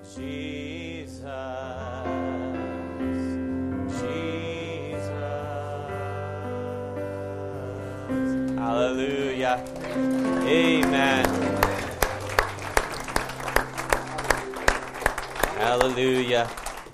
Jesus, Jesus. Hallelujah. Amen. Hallelujah.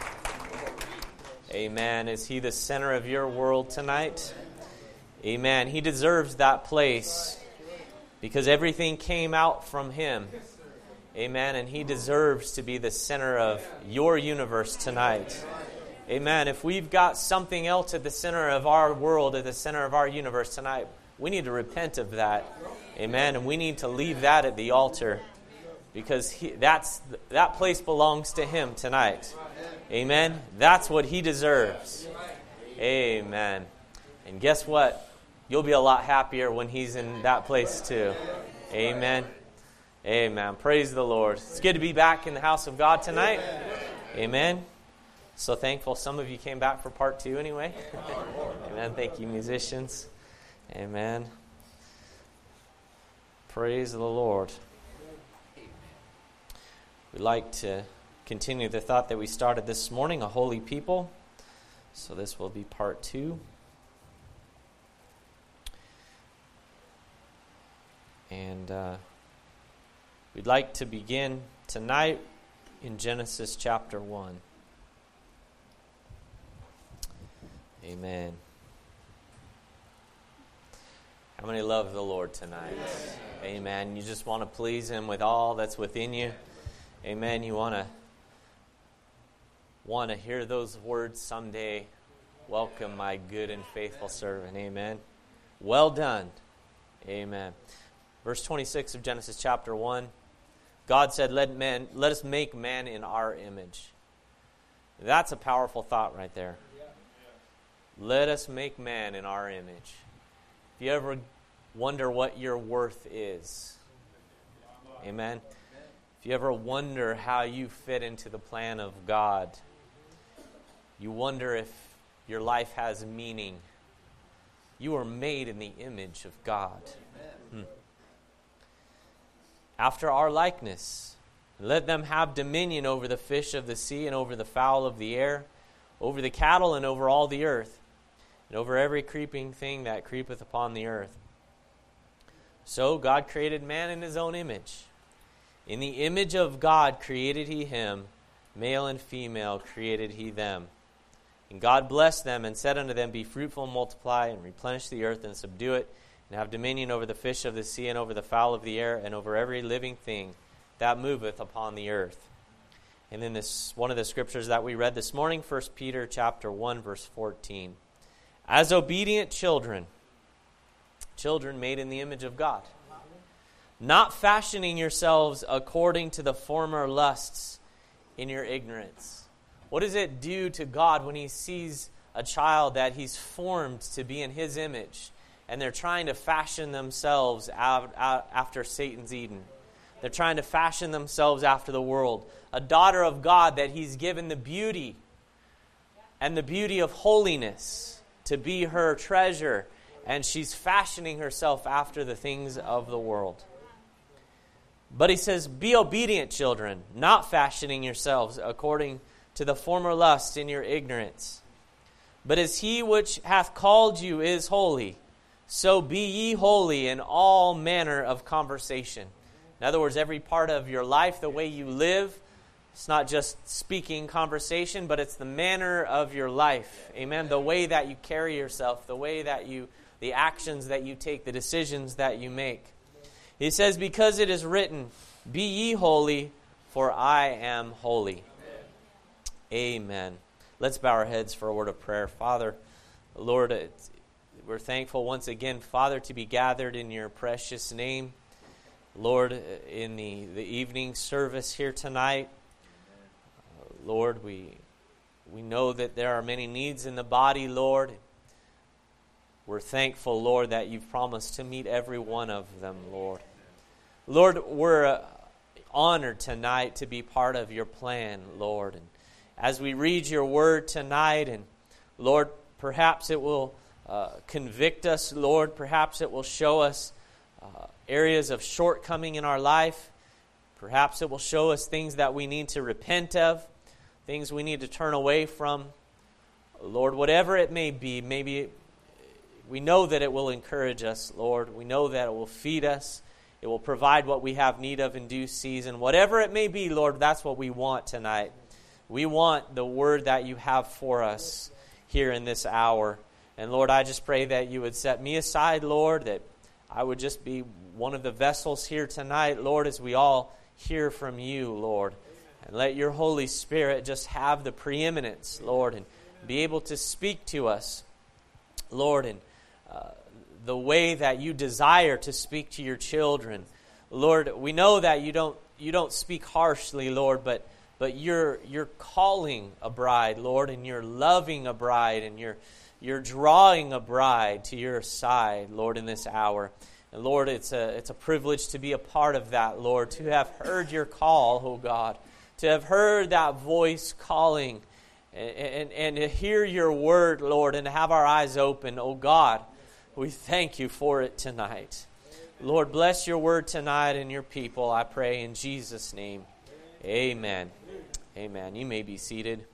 Amen. Is He the center of your world tonight? Amen. He deserves that place because everything came out from Him. Amen. And He deserves to be the center of your universe tonight. Amen. If we've got something else at the center of our world, at the center of our universe tonight, we need to repent of that. Amen. And we need to leave that at the altar because that place belongs to Him tonight. Amen. That's what He deserves. Amen. And guess what? You'll be a lot happier when He's in that place too. Amen. Amen. Praise the Lord. It's good to be back in the house of God tonight. Amen. So thankful some of you came back for part 2 anyway. Amen. Thank you, musicians. Amen. Praise the Lord. We'd like to continue the thought that we started this morning, a holy people. So this will be part 2. And we'd like to begin tonight in Genesis chapter 1. Amen. How many love the Lord tonight? Amen. You just want to please Him with all that's within you. Amen. You want to hear those words someday. Welcome, my good and faithful servant. Amen. Well done. Amen. Verse 26 of Genesis chapter 1. God said, let us make man in our image. That's a powerful thought right there. Let us make man in our image. If you ever wonder what your worth is, amen. If you ever wonder how you fit into the plan of God, you wonder if your life has meaning. You are made in the image of God. After our likeness, let them have dominion over the fish of the sea and over the fowl of the air, over the cattle and over all the earth, and over every creeping thing that creepeth upon the earth. So God created man in His own image. In the image of God created He him, male and female created He them. And God blessed them and said unto them, be fruitful and multiply, and replenish the earth and subdue it, and have dominion over the fish of the sea and over the fowl of the air and over every living thing that moveth upon the earth. And then this one of the scriptures that we read this morning, 1 Peter chapter 1, verse 14. As obedient children made in the image of God, not fashioning yourselves according to the former lusts in your ignorance. What does it do to God when He sees a child that He's formed to be in His image, and they're trying to fashion themselves out after Satan's Eden? They're trying to fashion themselves after the world. A daughter of God that He's given the beauty and the beauty of holiness to be her treasure, and she's fashioning herself after the things of the world. But He says, be obedient children, not fashioning yourselves according to the former lust in your ignorance. But as He which hath called you is holy, so be ye holy in all manner of conversation. In other words, every part of your life, the way you live, it's not just speaking conversation, but it's the manner of your life. Amen. The way that you carry yourself, the actions that you take, the decisions that you make. He says, because it is written, be ye holy, for I am holy. Amen. Let's bow our heads for a word of prayer. Father, Lord, we're thankful once again, Father, to be gathered in your precious name. Lord, in the evening service here tonight, Lord, we know that there are many needs in the body, Lord. We're thankful, Lord, that you've promised to meet every one of them, Lord. Lord, we're honored tonight to be part of your plan, Lord. And as we read your word tonight, and Lord, perhaps it will convict us, Lord. Perhaps it will show us areas of shortcoming in our life. Perhaps it will show us things that we need to repent of, things we need to turn away from. Lord, whatever it may be, maybe we know that it will encourage us, Lord. We know that it will feed us. It will provide what we have need of in due season. Whatever it may be, Lord, that's what we want tonight. We want the word that you have for us here in this hour. And Lord, I just pray that you would set me aside, Lord, that I would just be one of the vessels here tonight, Lord, as we all hear from you, Lord. And let your Holy Spirit just have the preeminence, Lord, and be able to speak to us, Lord, in the way that you desire to speak to your children. Lord, we know that you don't speak harshly, Lord, but you're calling a bride, Lord, and you're loving a bride, and you're drawing a bride to your side, Lord, in this hour. And Lord, it's a privilege to be a part of that, Lord, to have heard your call, oh God, to have heard that voice calling, and to hear your word, Lord, and to have our eyes open, oh God. We thank you for it tonight. Lord, bless your word tonight and your people, I pray in Jesus' name. Amen. Amen. You may be seated.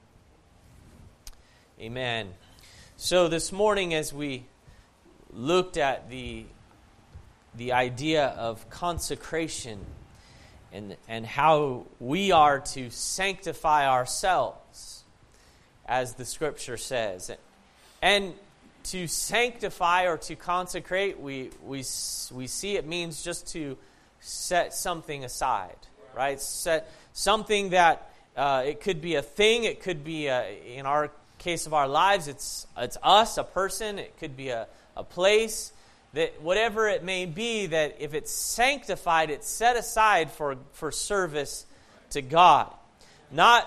Amen. So this morning, as we looked at the idea of consecration and how we are to sanctify ourselves, as the Scripture says, and to sanctify or to consecrate, we see it means just to set something aside, right? Set something that it could be a thing, it could be in our case of our lives, it's us, a person, it could be a place, that whatever it may be, that if it's sanctified, it's set aside for service to God, not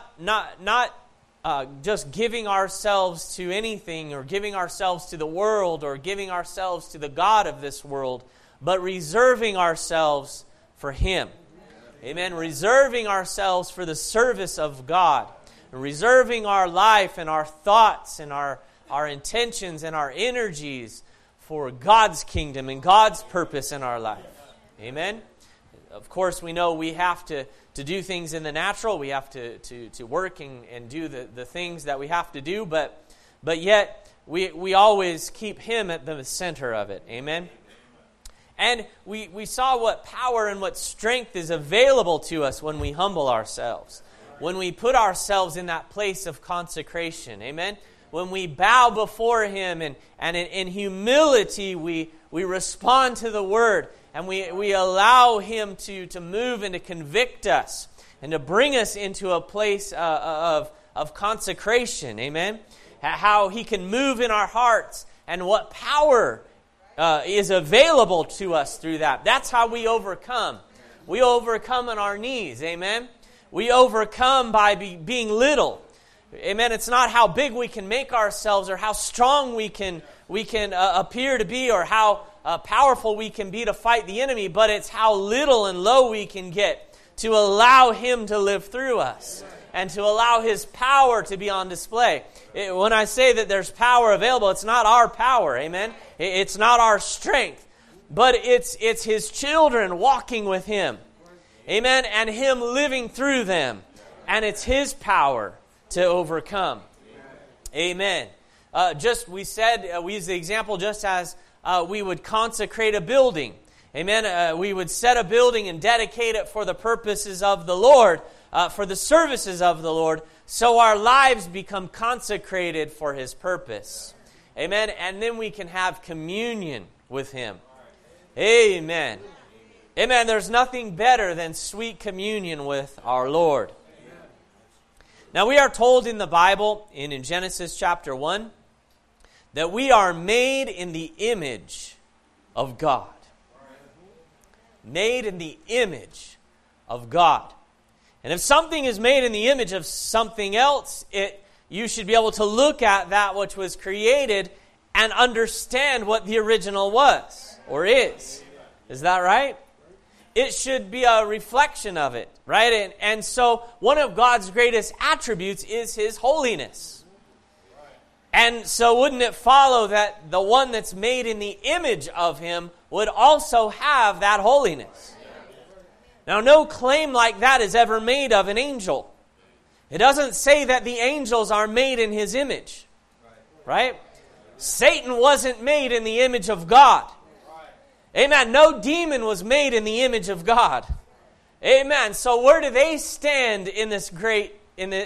just giving ourselves to anything or giving ourselves to the world or giving ourselves to the God of this world, but reserving ourselves for Him. Amen. Reserving ourselves for the service of God. Reserving our life and our thoughts and our intentions and our energies for God's kingdom and God's purpose in our life. Amen. Of course, we know we have to do things in the natural. We have to work and do the things that we have to do, but yet we always keep Him at the center of it. Amen? And we saw what power and what strength is available to us when we humble ourselves, when we put ourselves in that place of consecration. Amen? When we bow before Him and in humility we respond to the Word, and we allow Him to move and to convict us and to bring us into a place of consecration. Amen? How He can move in our hearts and what power is available to us through that. That's how we overcome. We overcome on our knees. Amen? We overcome by being little. Amen? It's not how big we can make ourselves or how strong we can appear to be or how powerful we can be to fight the enemy, but it's how little and low we can get to allow Him to live through us and to allow His power to be on display. When I say that there's power available, it's not our power, amen? It's not our strength, but it's His children walking with Him, amen, and Him living through them, and it's His power to overcome. Amen. We used the example just as we would consecrate a building. Amen. We would set a building and dedicate it for the purposes of the Lord, for the services of the Lord, so our lives become consecrated for His purpose. Amen. And then we can have communion with Him. Amen. Amen. There's nothing better than sweet communion with our Lord. Now we are told in the Bible, in Genesis chapter 1, that we are made in the image of God. Made in the image of God. And if something is made in the image of something else, you should be able to look at that which was created and understand what the original was or is. Is that right? It should be a reflection of it, right? And so one of God's greatest attributes is His holiness. And so wouldn't it follow that the one that's made in the image of Him would also have that holiness? Now, no claim like that is ever made of an angel. It doesn't say that the angels are made in his image. Right? Satan wasn't made in the image of God. Amen. No demon was made in the image of God. Amen. So where do they stand in this great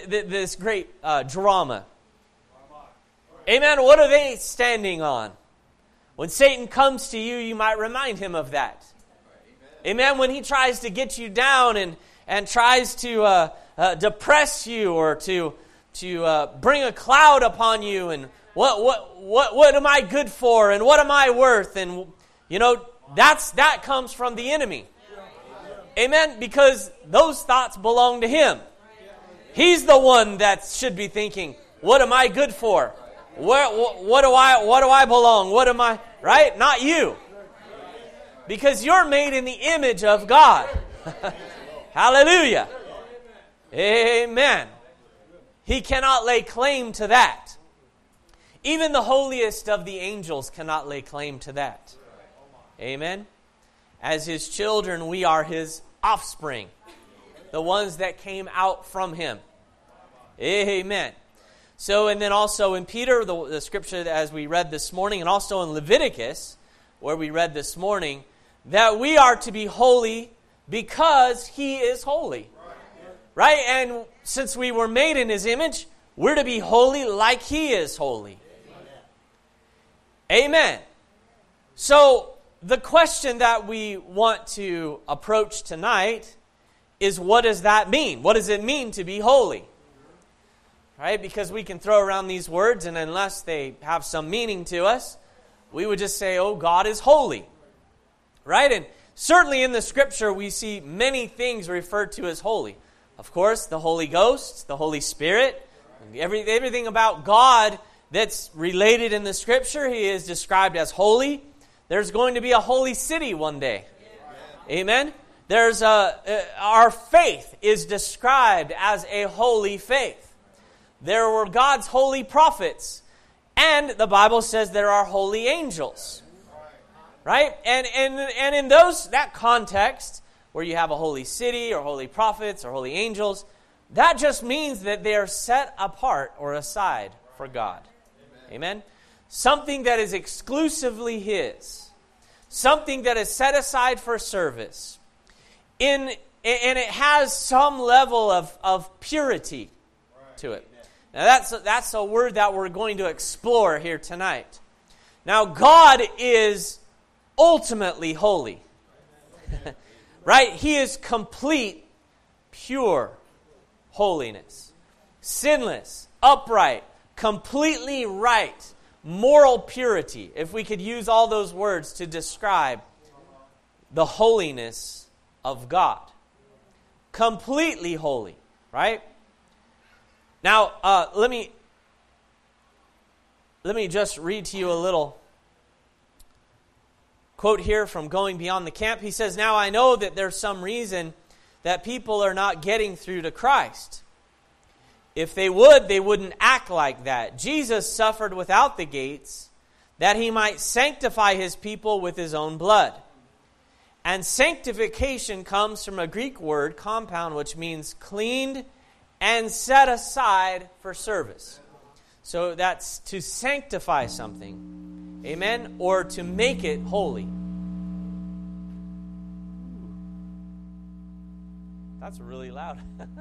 drama? Amen. What are they standing on? When Satan comes to you, you might remind him of that. Amen. When he tries to get you down and tries to depress you or to bring a cloud upon you, and what am I good for, and what am I worth, and that comes from the enemy. Amen. Because those thoughts belong to him. He's the one that should be thinking, what am I good for? What do I belong? What am I, right? Not you. Because you're made in the image of God. Hallelujah. Amen. He cannot lay claim to that. Even the holiest of the angels cannot lay claim to that. Amen. As his children, we are his offspring. The ones that came out from him. Amen. So, and then also in Peter, the scripture as we read this morning, and also in Leviticus, where we read this morning, that we are to be holy because he is holy. Right? And since we were made in his image, we're to be holy like he is holy. Amen. So, the question that we want to approach tonight is, what does that mean? What does it mean to be holy? Right? Because we can throw around these words, and unless they have some meaning to us, we would just say, oh, God is holy. Right? And certainly in the Scripture, we see many things referred to as holy. Of course, the Holy Ghost, the Holy Spirit, everything about God that's related in the Scripture, he is described as holy. There's going to be a holy city one day. Amen? There's our faith is described as a holy faith. There were God's holy prophets. And the Bible says there are holy angels. Right? And in that context, where you have a holy city or holy prophets or holy angels, that just means that they are set apart or aside for God. Amen? Something that is exclusively his. Something that is set aside for service. And it has some level of purity to it. Now that's a word that we're going to explore here tonight. Now God is ultimately holy. Right? He is complete, pure holiness. Sinless, upright, completely right, moral purity. If we could use all those words to describe the holiness of God. Completely holy, right? Now, let me just read to you a little quote here from Going Beyond the Camp. He says, "Now I know that there's some reason that people are not getting through to Christ. If they would, they wouldn't act like that. Jesus suffered without the gates that he might sanctify his people with his own blood. And sanctification comes from a Greek word, compound, which means cleaned and set aside for service." So that's to sanctify something. Amen? Or to make it holy. That's really loud.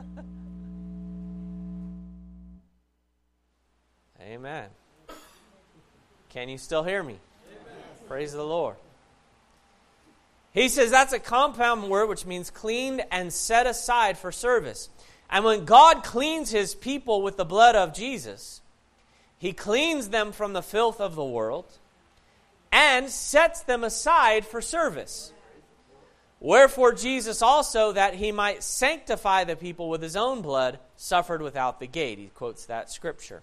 Amen. Can you still hear me? Amen. Praise the Lord. He says that's a compound word which means cleaned and set aside for service. And when God cleans his people with the blood of Jesus, he cleans them from the filth of the world and sets them aside for service. Wherefore Jesus also, that he might sanctify the people with his own blood, suffered without the gate. He quotes that scripture.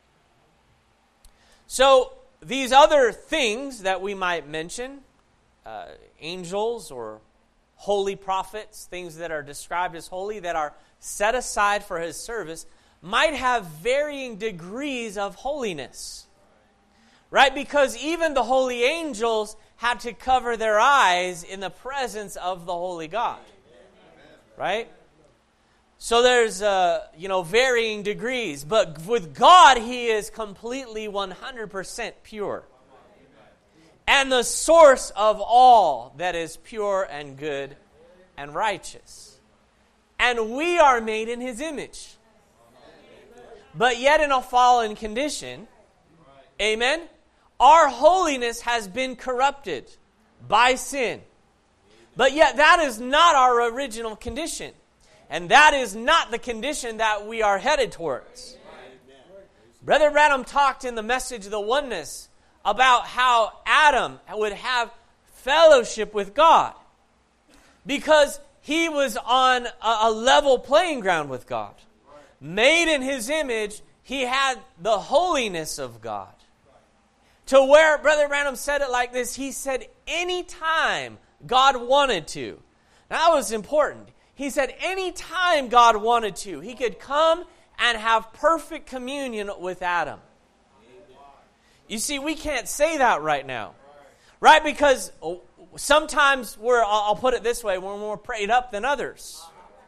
So these other things that we might mention, angels or holy prophets, things that are described as holy, that are set aside for his service, might have varying degrees of holiness. Right? Because even the holy angels had to cover their eyes in the presence of the holy God. right? So there's, varying degrees. But with God, He is completely 100% pure. And the source of all that is pure and good and righteous. And we are made in His image. But yet in a fallen condition, amen, our holiness has been corrupted by sin. But yet that is not our original condition. And that is not the condition that we are headed towards. Brother Branham talked in the message of the oneness about how Adam would have fellowship with God because he was on a level playing ground with God. Made in His image, he had the holiness of God. To where Brother Branham said it like this, he said anytime God wanted to. Now that was important. He said anytime God wanted to, He could come and have perfect communion with Adam. You see, we can't say that right now. Right? Because sometimes I'll put it this way, we're more prayed up than others.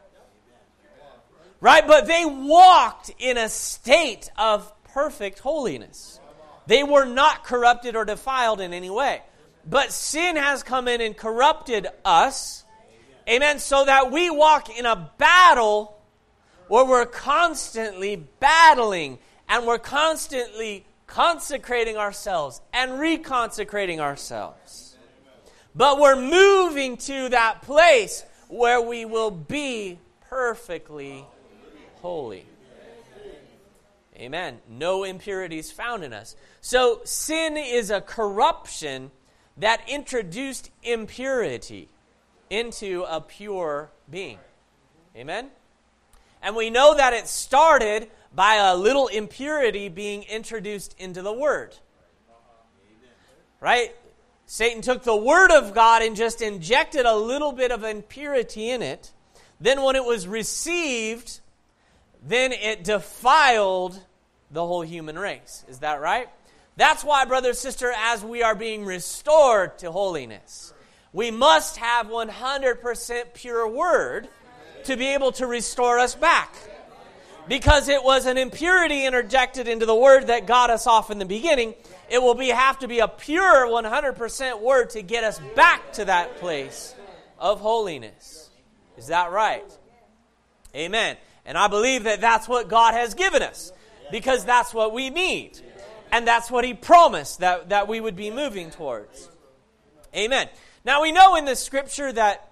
Right? But they walked in a state of perfect holiness. They were not corrupted or defiled in any way. But sin has come in and corrupted us. Amen. So that we walk in a battle where we're constantly battling and we're constantly consecrating ourselves and reconsecrating ourselves. But we're moving to that place where we will be perfectly holy. Amen. No impurities found in us. So sin is a corruption that introduced impurity into a pure being. Amen? And we know that it started by a little impurity being introduced into the Word. Right? Satan took the Word of God and just injected a little bit of impurity in it. Then when it was received, then it defiled the whole human race. Is that right? That's why, brother, sister, as we are being restored to holiness, we must have 100% pure Word to be able to restore us back. Because it was an impurity interjected into the Word that got us off in the beginning, it will have to be a pure 100% Word to get us back to that place of holiness. Is that right? Amen. And I believe that that's what God has given us, because that's what we need. And that's what He promised that we would be moving towards. Amen. Now we know in the Scripture that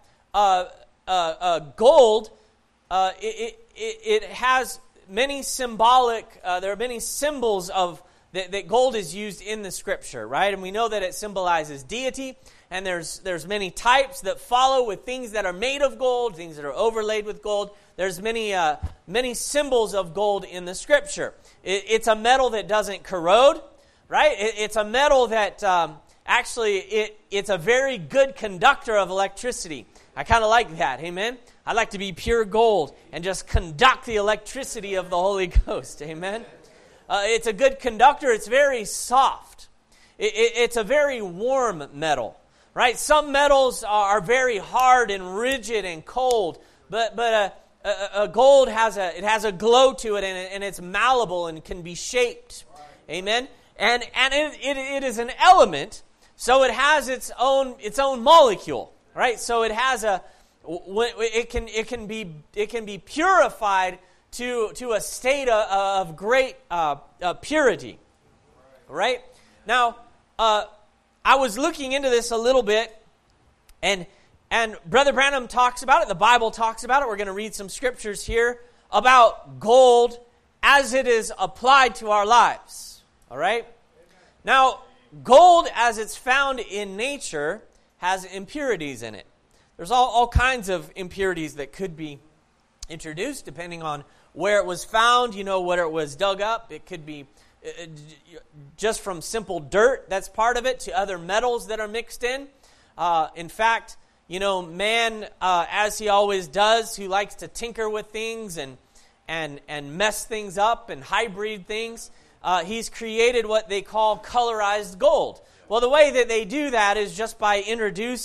gold, it has many symbolic, there are many symbols of that gold is used in the Scripture, right? And we know that it symbolizes deity, and there's many types that follow with things that are made of gold, things that are overlaid with gold. There's many symbols of gold in the Scripture. It's a metal that doesn't corrode, right? It's a metal that it's a very good conductor of electricity. I kind of like that, amen? I like to be pure gold and just conduct the electricity of the Holy Ghost, amen? It's a good conductor. It's very soft. It's a very warm metal, right? Some metals are very hard and rigid and cold, but a gold has a glow to it, and it's malleable and can be shaped, amen? And it is an element, so it has its own molecule, right? So it has it can be purified to a state of great purity, right? Now, I was looking into this a little bit, and Brother Branham talks about it. The Bible talks about it. We're going to read some scriptures here about gold as it is applied to our lives. All right? Now, gold as it's found in nature has impurities in it. There's all kinds of impurities that could be introduced depending on where it was found, where it was dug up. It could be just from simple dirt, that's part of it, to other metals that are mixed in. In fact, man, as he always does, who likes to tinker with things and mess things up and hybrid things, he's created what they call colorized gold. Well, the way that they do that is just by introducing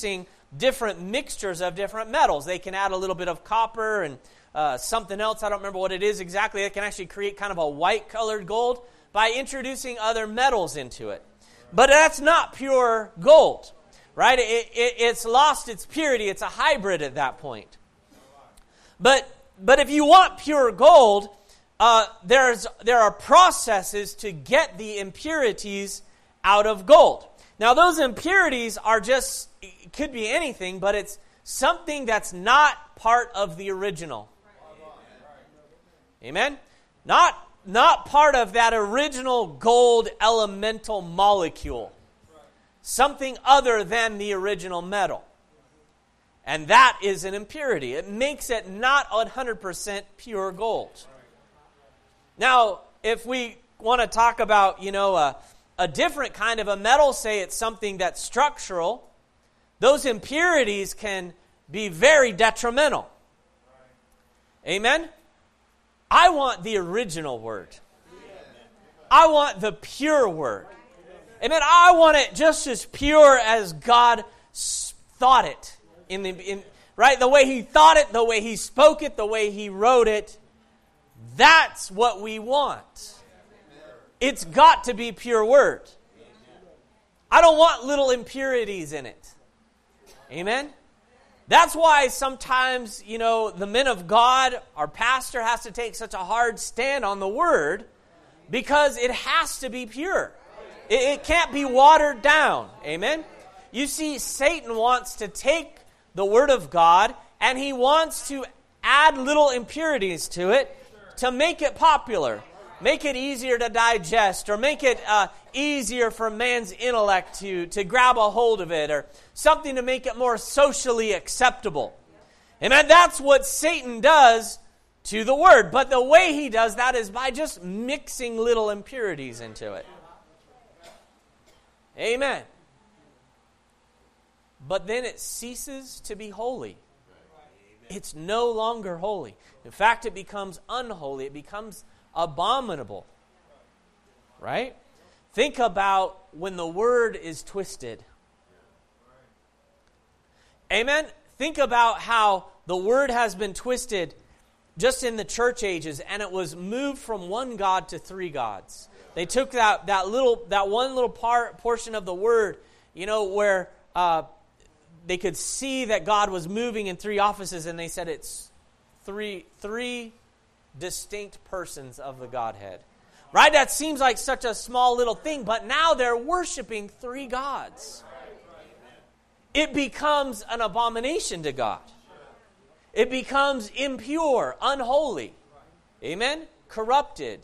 different mixtures of different metals. They can add a little bit of copper and something else. I don't remember what it is exactly. They can actually create kind of a white-colored gold by introducing other metals into it. But that's not pure gold, right? It's lost its purity. It's a hybrid at that point. But if you want pure gold, there are processes to get the impurities out of gold. Now, those impurities are just, it could be anything, but it's something that's not part of the original. Amen? Not part of that original gold elemental molecule. Something other than the original metal. And that is an impurity. It makes it not 100% pure gold. Now, if we want to talk about, a different kind of a metal, say it's something that's structural, those impurities can be very detrimental. Amen? I want the original word. I want the pure word. Amen? I want it just as pure as God thought it. Right? The way He thought it, the way He spoke it, the way He wrote it. That's what we want. It's got to be pure word. I don't want little impurities in it. Amen? That's why sometimes, the men of God, our pastor has to take such a hard stand on the word because it has to be pure. It can't be watered down. Amen? You see, Satan wants to take the word of God and he wants to add little impurities to it to make it popular. Make it easier to digest, or make it easier for man's intellect to grab a hold of it, or something to make it more socially acceptable. Amen? That's what Satan does to the word. But the way he does that is by just mixing little impurities into it. Amen. But then it ceases to be holy. It's no longer holy. In fact, it becomes unholy. It becomes abominable. Right? Think about when the word is twisted. Amen? Think about how the word has been twisted just in the church ages, and it was moved from one God to three gods. They took that one little portion of the word, where they could see that God was moving in three offices, and they said it's three distinct persons of the Godhead. Right? That seems like such a small little thing, but now they're worshiping three gods. It becomes an abomination to God. It becomes impure, unholy. Amen? Corrupted.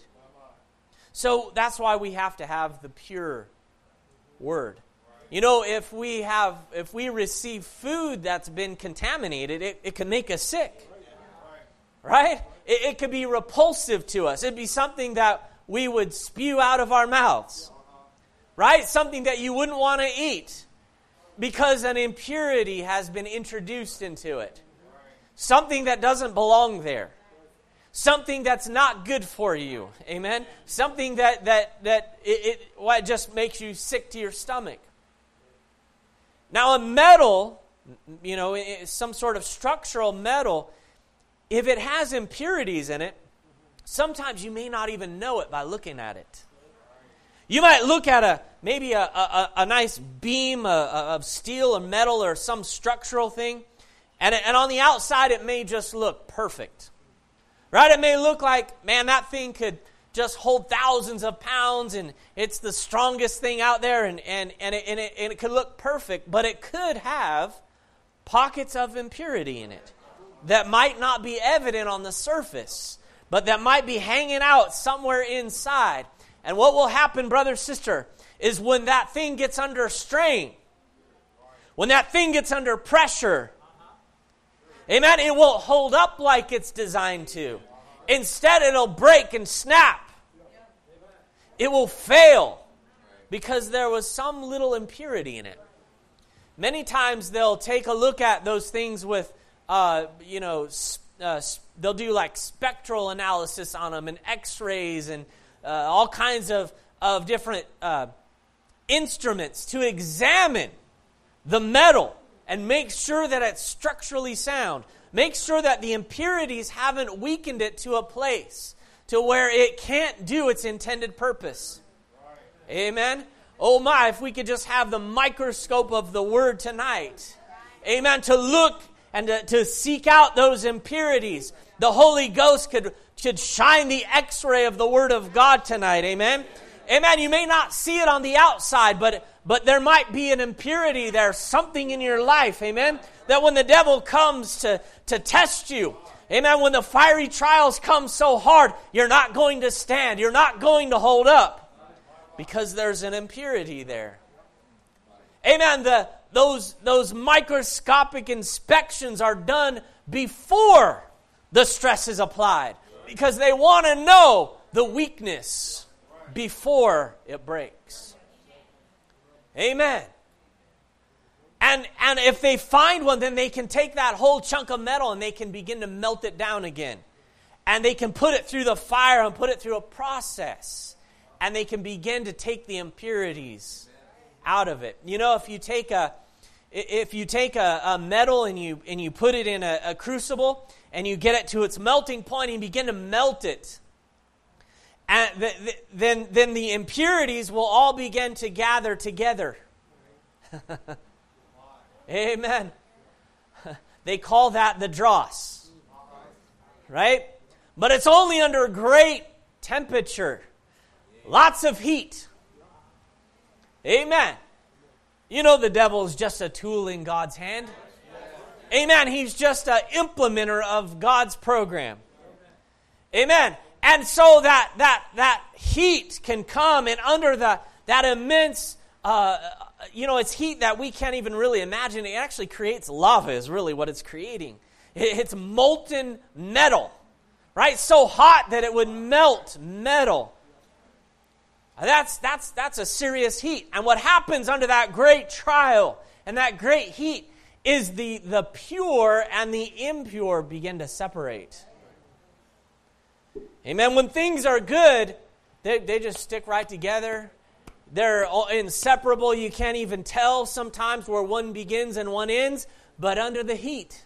So that's why we have to have the pure word. If we receive food that's been contaminated, it can make us sick. Right? It could be repulsive to us. It'd be something that we would spew out of our mouths. Right? Something that you wouldn't want to eat because an impurity has been introduced into it. Something that doesn't belong there. Something that's not good for you. Amen? Something that just makes you sick to your stomach. Now a metal, some sort of structural metal, if it has impurities in it, sometimes you may not even know it by looking at it. You might look at maybe a nice beam of steel or metal or some structural thing, and on the outside it may just look perfect. Right? It may look like, man, that thing could just hold thousands of pounds, and it's the strongest thing out there, and it could look perfect, but it could have pockets of impurity in it that might not be evident on the surface, but that might be hanging out somewhere inside. And what will happen, brother, sister, is when that thing gets under strain, when that thing gets under pressure, amen, it won't hold up like it's designed to. Instead, it'll break and snap. It will fail because there was some little impurity in it. Many times they'll take a look at those things with, they'll do like spectral analysis on them and x-rays and all kinds of different instruments to examine the metal and make sure that it's structurally sound. Make sure that the impurities haven't weakened it to a place to where it can't do its intended purpose. Amen? Oh my, if we could just have the microscope of the Word tonight. Amen, to look and to seek out those impurities. The Holy Ghost should shine the x-ray of the Word of God tonight. Amen? Amen, you may not see it on the outside, but there might be an impurity there, something in your life. Amen? That when the devil comes to test you, amen, when the fiery trials come so hard, you're not going to stand. You're not going to hold up because there's an impurity there. Amen. Those microscopic inspections are done before the stress is applied because they want to know the weakness before it breaks. Amen. And if they find one, then they can take that whole chunk of metal and they can begin to melt it down again. And they can put it through the fire and put it through a process. And they can begin to take the impurities out of it. You know, if you take a metal and you put it in a crucible and you get it to its melting point and you begin to melt it, and then the impurities will all begin to gather together. Amen. They call that the dross. Right? But it's only under great temperature. Lots of heat. Amen. You know the devil is just a tool in God's hand. Amen. He's just an implementer of God's program. Amen. And so that heat can come, and under that immense it's heat that we can't even really imagine. It actually creates lava is really what it's creating. It's molten metal, right? So hot that it would melt metal. That's a serious heat. And what happens under that great trial and that great heat is the pure and the impure begin to separate. Amen. When things are good, they just stick right together. They're inseparable. You can't even tell sometimes where one begins and one ends. But under the heat,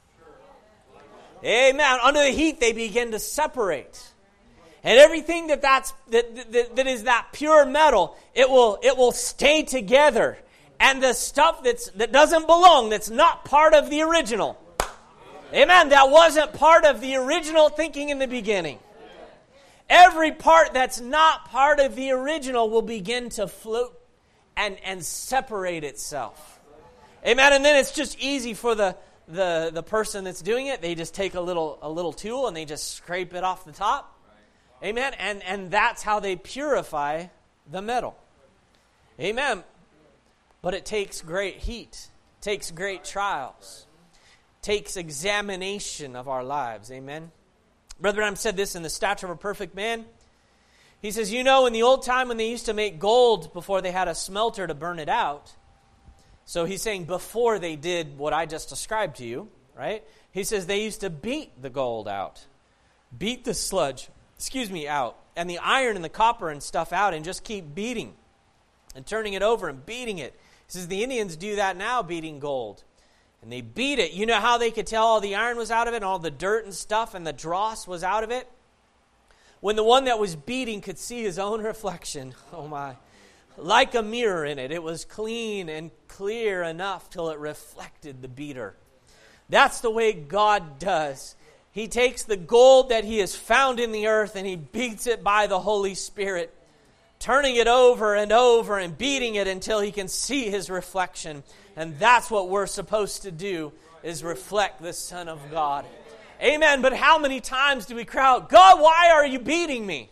amen, under the heat they begin to separate. And everything that is that pure metal, it will stay together. And the stuff that doesn't belong, that's not part of the original, amen, that wasn't part of the original thinking in the beginning. Every part that's not part of the original will begin to float and separate itself. Amen. And then it's just easy for the person that's doing it. They just take a little tool and they just scrape it off the top. Amen. And that's how they purify the metal. Amen. But it takes great heat. It takes great trials. It takes examination of our lives. Amen. Brother Branham said this in The Stature of a Perfect Man. He says, in the old time when they used to make gold before they had a smelter to burn it out. So he's saying before they did what I just described to you, right? He says they used to beat the gold out. Beat the sludge, out. And the iron and the copper and stuff out and just keep beating. And turning it over and beating it. He says the Indians do that now, beating gold. And they beat it. You know how they could tell all the iron was out of it and all the dirt and stuff and the dross was out of it? When the one that was beating could see his own reflection. Oh my. Like a mirror in it. It was clean and clear enough till it reflected the beater. That's the way God does. He takes the gold that He has found in the earth and He beats it by the Holy Spirit. Turning it over and over and beating it until He can see His reflection. And that's what we're supposed to do, is reflect the Son of God. Amen. But how many times do we cry out, God, why are you beating me?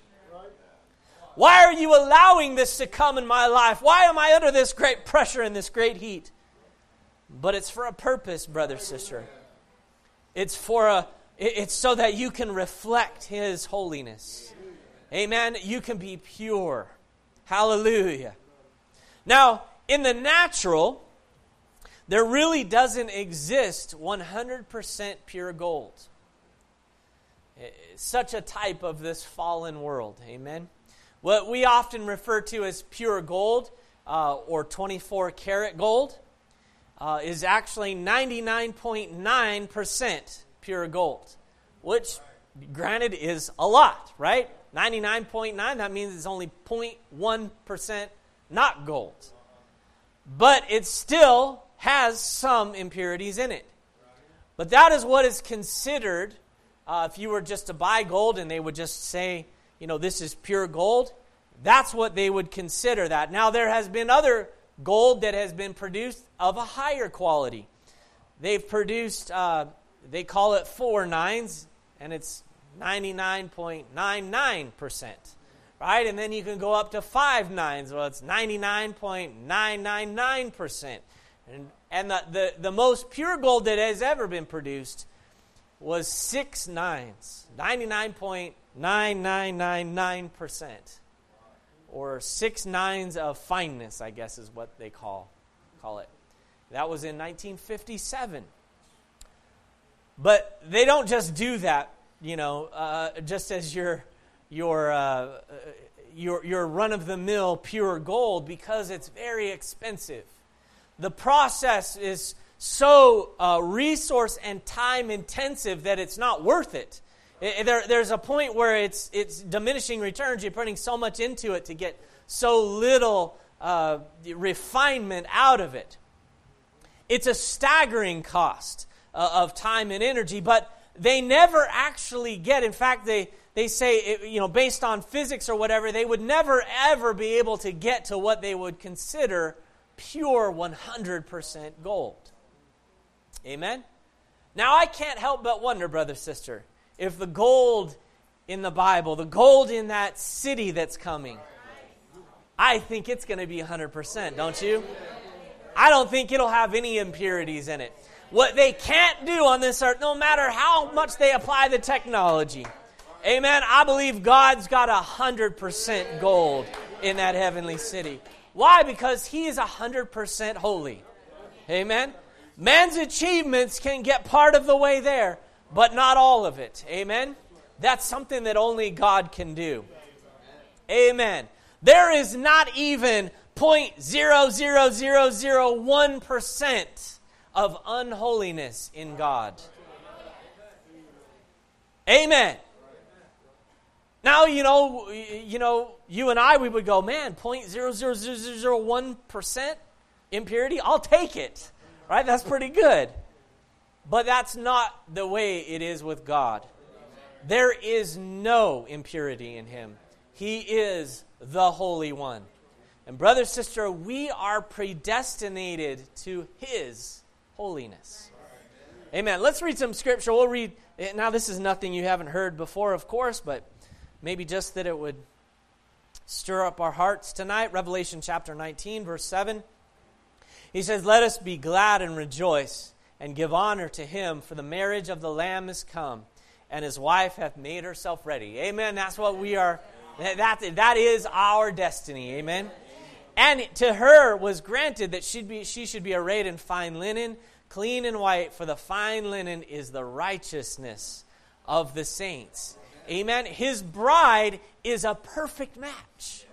Why are you allowing this to come in my life? Why am I under this great pressure and this great heat? But it's for a purpose, brother, sister. It's so that you can reflect His holiness. Amen. You can be pure. Hallelujah. Now, in the natural, there really doesn't exist 100% pure gold. It's such a type of this fallen world. Amen. What we often refer to as pure gold or 24 karat gold is actually 99.9% pure gold, which, granted, is a lot, right? 99.9, that means it's only 0.1% not gold. But it still has some impurities in it. But that is what is considered, if you were just to buy gold and they would just say, this is pure gold, that's what they would consider that. Now, there has been other gold that has been produced of a higher quality. They've produced, they call it 4 nines, and it's 99.99%, right? And then you can go up to 5 nines, well, it's 99.999%. And the most pure gold that has ever been produced was 6 nines, 99.9999%. Or 6 nines of fineness, I guess is what they call it. That was in 1957. But they don't just do that, just as your run-of-the-mill pure gold, because it's very expensive. The process is so resource and time intensive that it's not worth it. There's a point where it's diminishing returns. You're putting so much into it to get so little refinement out of it. It's a staggering cost of time and energy, but they never actually get. In fact, they say, based on physics or whatever, they would never ever be able to get to what they would consider pure 100% gold. Amen? Now, I can't help but wonder, brother, sister, if the gold in the Bible, the gold in that city that's coming, I think it's going to be 100%, don't you? I don't think it'll have any impurities in it. What they can't do on this earth, no matter how much they apply the technology, amen, I believe God's got 100% gold in that heavenly city. Why? Because He is 100% holy. Amen? Man's achievements can get part of the way there, but not all of it. Amen? That's something that only God can do. Amen. There is not even 0.00001% of unholiness in God. Amen. Now, you and I, we would go, man, 0.00001% impurity, I'll take it. Right? That's pretty good. But that's not the way it is with God. There is no impurity in Him. He is the Holy One. And brother, sister, we are predestinated to His holiness. Amen. Let's read some scripture. We'll read, now this is nothing you haven't heard before, of course, but maybe just that it would stir up our hearts tonight. Revelation chapter 19, verse 7. He says, "Let us be glad and rejoice and give honor to Him, for the marriage of the Lamb is come, and His wife hath made herself ready." Amen. That's what we are. That is our destiny. Amen. And to her was granted that she should be arrayed in fine linen, clean and white, for the fine linen is the righteousness of the saints. Amen. His bride is a perfect match.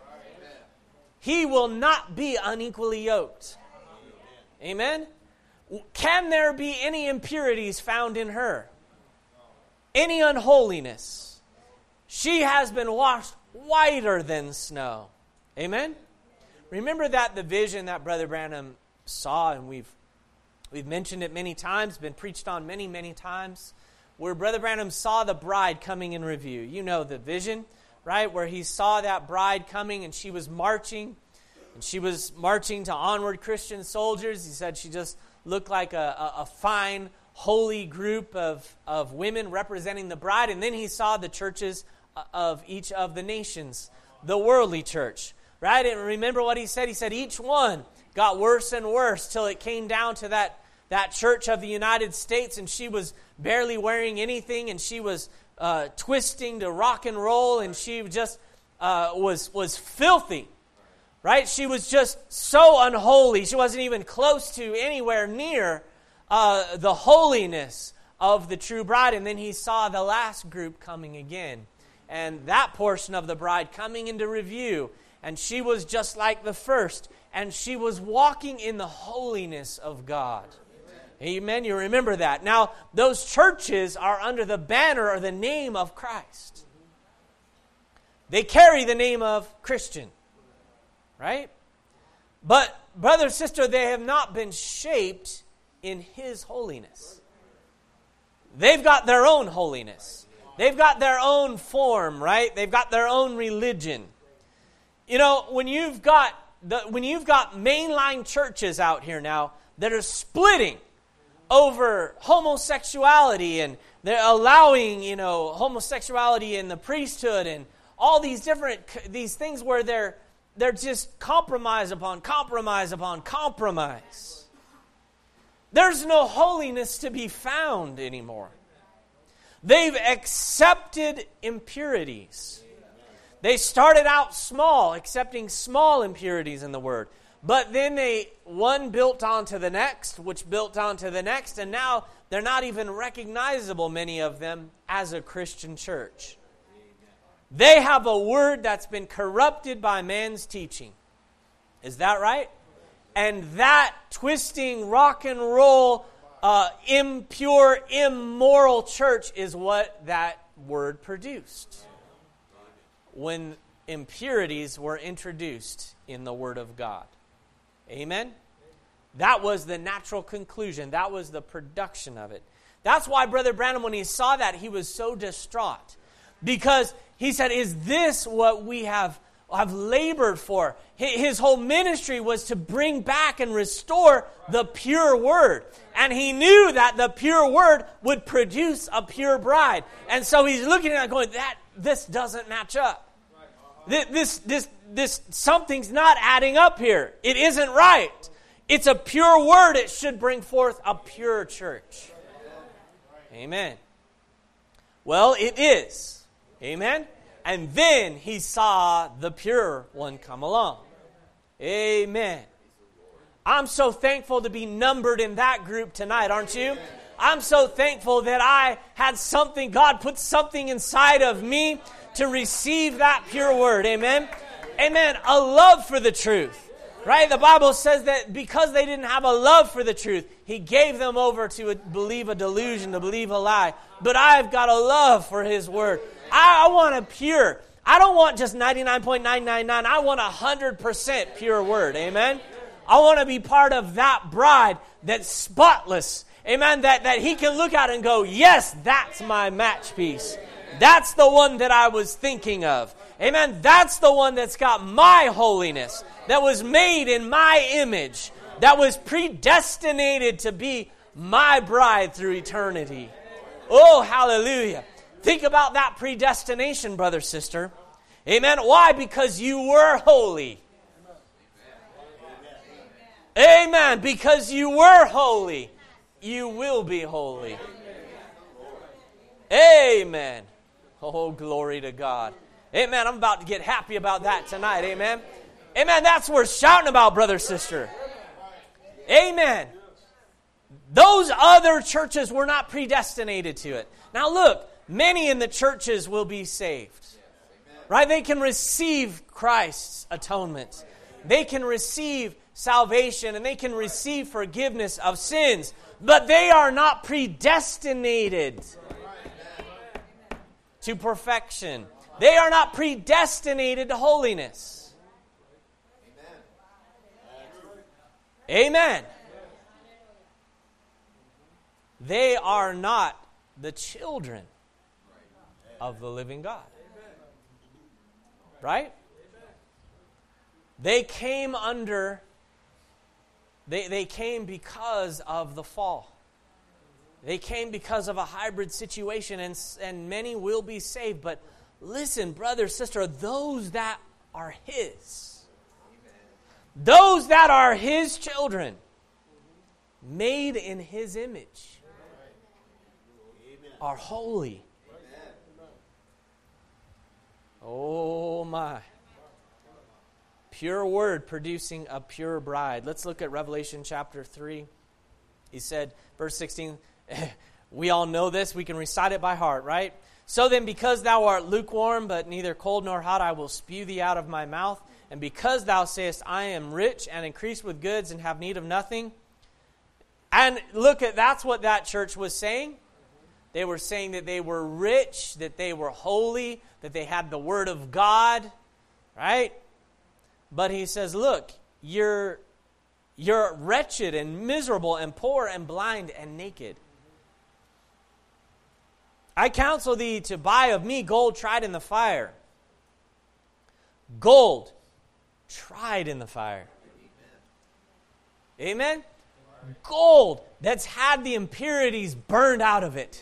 He will not be unequally yoked. Amen? Can there be any impurities found in her? Any unholiness? She has been washed whiter than snow. Amen? Remember that the vision that Brother Branham saw, and we've mentioned it many times, been preached on many, many times, where Brother Branham saw the bride coming in review. You know the vision, right? Where he saw that bride coming and she was marching. And she was marching to onward Christian soldiers. He said she just looked like a fine, holy group of women representing the bride. And then he saw the churches of each of the nations, the worldly church. Right? And remember what he said? He said each one got worse and worse till it came down to that church of the United States, and she was barely wearing anything, and she was twisting to rock and roll, and she just was filthy. Right? She was just so unholy. She wasn't even close to anywhere near the holiness of the true bride. And then he saw the last group coming again. And that portion of the bride coming into review. and she was just like the first, and she was walking in the holiness of God. Amen. You remember that. Now, those churches are under the banner or the name of Christ. They carry the name of Christian. Right? But, brother, sister, they have not been shaped in His holiness. They've got their own holiness. They've got their own form, right? They've got their own religion. You know, when you've got mainline churches out here now that are splitting over homosexuality, and they're allowing, homosexuality in the priesthood, and all these things where they're just compromise upon compromise upon compromise. There's no holiness to be found anymore. They've accepted impurities. They started out small, accepting small impurities in the Word. But then one built onto the next, which built onto the next, and now they're not even recognizable, many of them, as a Christian church. They have a word that's been corrupted by man's teaching. Is that right? And that twisting, rock and roll, impure, immoral church is what that word produced when impurities were introduced in the Word of God. Amen? That was the natural conclusion. That was the production of it. That's why Brother Branham, when he saw that, he was so distraught. Because he said, is this what we have labored for? His whole ministry was to bring back and restore the pure Word. And he knew that the pure Word would produce a pure bride. And so he's looking at it going, this doesn't match up. This something's not adding up here. It isn't right. It's a pure word. It should bring forth a pure church. Amen. Well, it is. Amen. And then he saw the pure one come along. Amen. I'm so thankful to be numbered in that group tonight, aren't you? I'm so thankful that I had something, God put something inside of me to receive that pure word. Amen. Amen. A love for the truth. Right? The Bible says that because they didn't have a love for the truth, He gave them over to believe a delusion, to believe a lie. But I've got a love for His word. I want a pure. I don't want just 99.999. I want 100% pure word. Amen. I want to be part of that bride that's spotless. Amen. That He can look at and go, yes, that's my match piece. That's the one that I was thinking of. Amen. That's the one that's got my holiness, that was made in my image, that was predestinated to be my bride through eternity. Oh, hallelujah. Think about that predestination, brother, sister. Amen. Why? Because you were holy. Amen. Because you were holy, you will be holy. Amen. Oh, glory to God. Amen. I'm about to get happy about that tonight. Amen. Amen. That's worth shouting about, brother, sister. Amen. Those other churches were not predestinated to it. Now look, many in the churches will be saved. Right? They can receive Christ's atonement. They can receive salvation and they can receive forgiveness of sins. But they are not predestinated to perfection. They are not predestinated to holiness. Amen. They are not the children of the living God. Right? They came under, they came because of the fall. They came because of a hybrid situation, and many will be saved. But listen, brother, sister, those that are His, those that are His children, made in His image, are holy. Oh my. Pure word producing a pure bride. Let's look at Revelation chapter 3. He said, verse 16, we all know this. We can recite it by heart, right? So then, because thou art lukewarm, but neither cold nor hot, I will spew thee out of my mouth. And because thou sayest, I am rich and increase with goods and have need of nothing. And that's what that church was saying. They were saying that they were rich, that they were holy, that they had the Word of God, right? But he says, look, you're wretched and miserable and poor and blind and naked. I counsel thee to buy of me gold tried in the fire. Gold tried in the fire. Amen? Gold that's had the impurities burned out of it.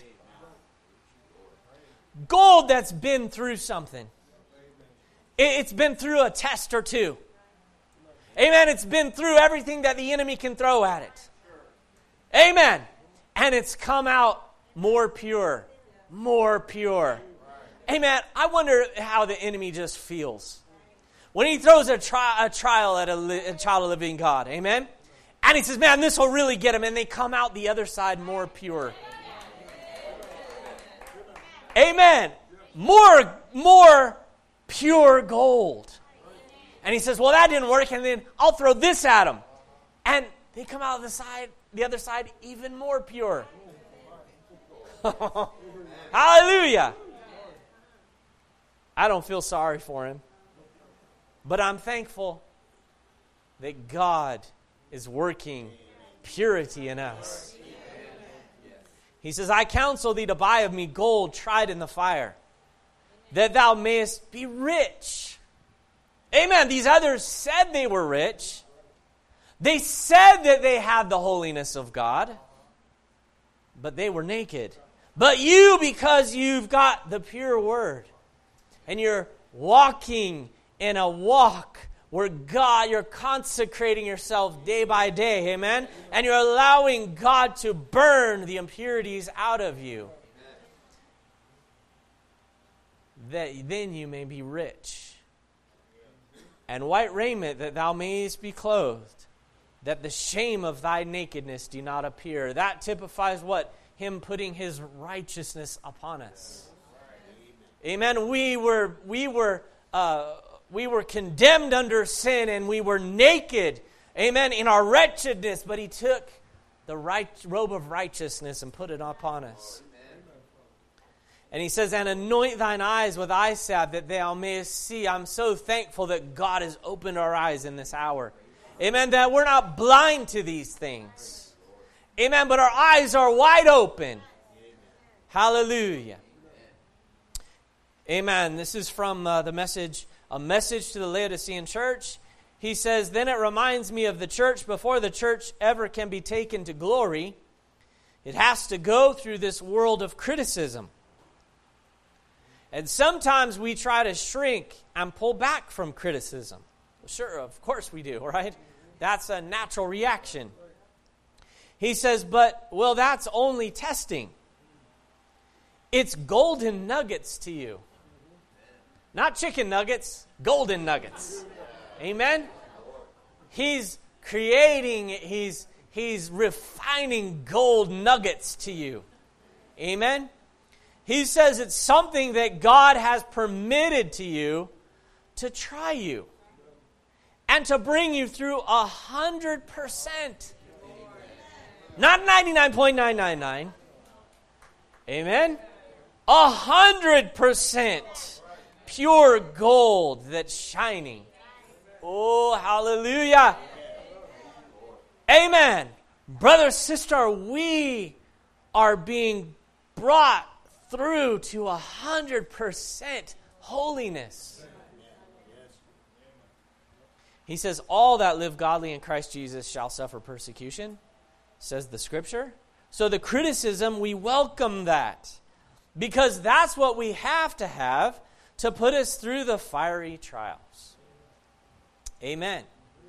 Gold that's been through something. It's been through a test or two. Amen. It's been through everything that the enemy can throw at it. Amen. And it's come out more pure. More pure. Amen. I wonder how the enemy just feels when he throws a trial at a child of the living God. Amen. And he says, man, this will really get him. And they come out the other side more pure. Amen. More pure gold. And he says, well, that didn't work, and then I'll throw this at them. And they come out of the other side even more pure. Hallelujah. I don't feel sorry for him. But I'm thankful that God is working purity in us. He says, I counsel thee to buy of me gold tried in the fire, that thou mayest be rich. Amen. These others said they were rich. They said that they had the holiness of God, but they were naked. But you, because you've got the pure word, and you're walking in a walk where God, you're consecrating yourself day by day, amen? And you're allowing God to burn the impurities out of you. That then you may be rich. And white raiment, that thou mayest be clothed, that the shame of thy nakedness do not appear. That typifies what? Him putting His righteousness upon us. Amen. We were condemned under sin, and we were naked, amen, in our wretchedness, but He took the robe of righteousness and put it upon us. And He says, and anoint thine eyes with eye salve, that thou mayest see. I'm so thankful that God has opened our eyes in this hour. Amen, that we're not blind to these things. Amen, but our eyes are wide open. Hallelujah. Amen. This is from the message, A Message to the Laodicean Church. He says, then it reminds me of the church. Before the church ever can be taken to glory, it has to go through this world of criticism. And sometimes we try to shrink and pull back from criticism. Sure, of course we do, right? That's a natural reaction. He says, well, that's only testing. It's golden nuggets to you. Not chicken nuggets, golden nuggets. Amen? He's creating, he's refining gold nuggets to you. Amen? He says it's something that God has permitted to you to try you and to bring you through 100%. Not 99.999. Amen? 100% pure gold that's shining. Oh, hallelujah. Amen. Brother, sister, we are being brought through to 100% holiness. He says, all that live godly in Christ Jesus shall suffer persecution, says the Scripture. So the criticism, we welcome that, because that's what we have to put us through the fiery trials. Amen.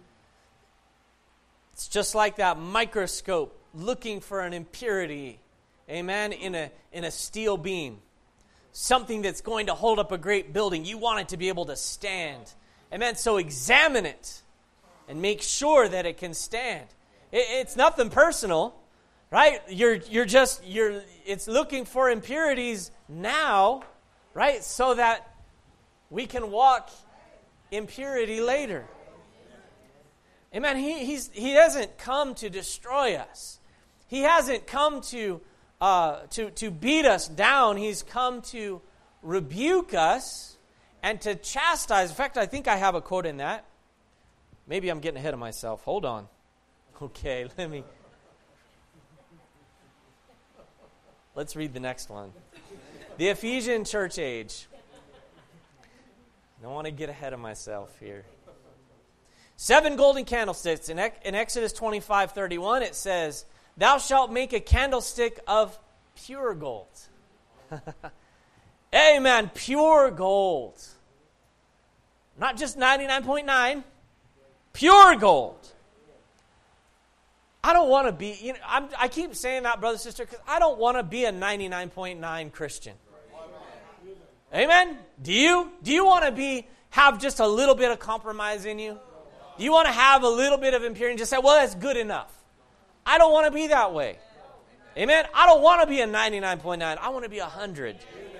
It's just like that microscope looking for an impurity, amen, in a steel beam. Something that's going to hold up a great building. You want it to be able to stand. Amen. So examine it and make sure that it can stand. It's nothing personal, right? It's looking for impurities now, right? So that we can walk impurity later. Amen. He hasn't come to destroy us. He hasn't come to beat us down. He's come to rebuke us and to chastise. In fact, I think I have a quote in that. Maybe I'm getting ahead of myself. Hold on. Okay, let's read the next one. The Ephesian church age. I don't want to get ahead of myself here. 7 golden candlesticks. In Exodus 25:31, it says, "Thou shalt make a candlestick of pure gold." Amen. Pure gold. Not just 99.9. Pure gold. I don't want to be, I keep saying that, brother, sister, because I don't want to be a 99.9 Christian. Amen? Do you? Do you want to have just a little bit of compromise in you? Do you want to have a little bit of impurity and just say, well, that's good enough? I don't want to be that way. Amen? I don't want to be a 99.9. I want to be 100.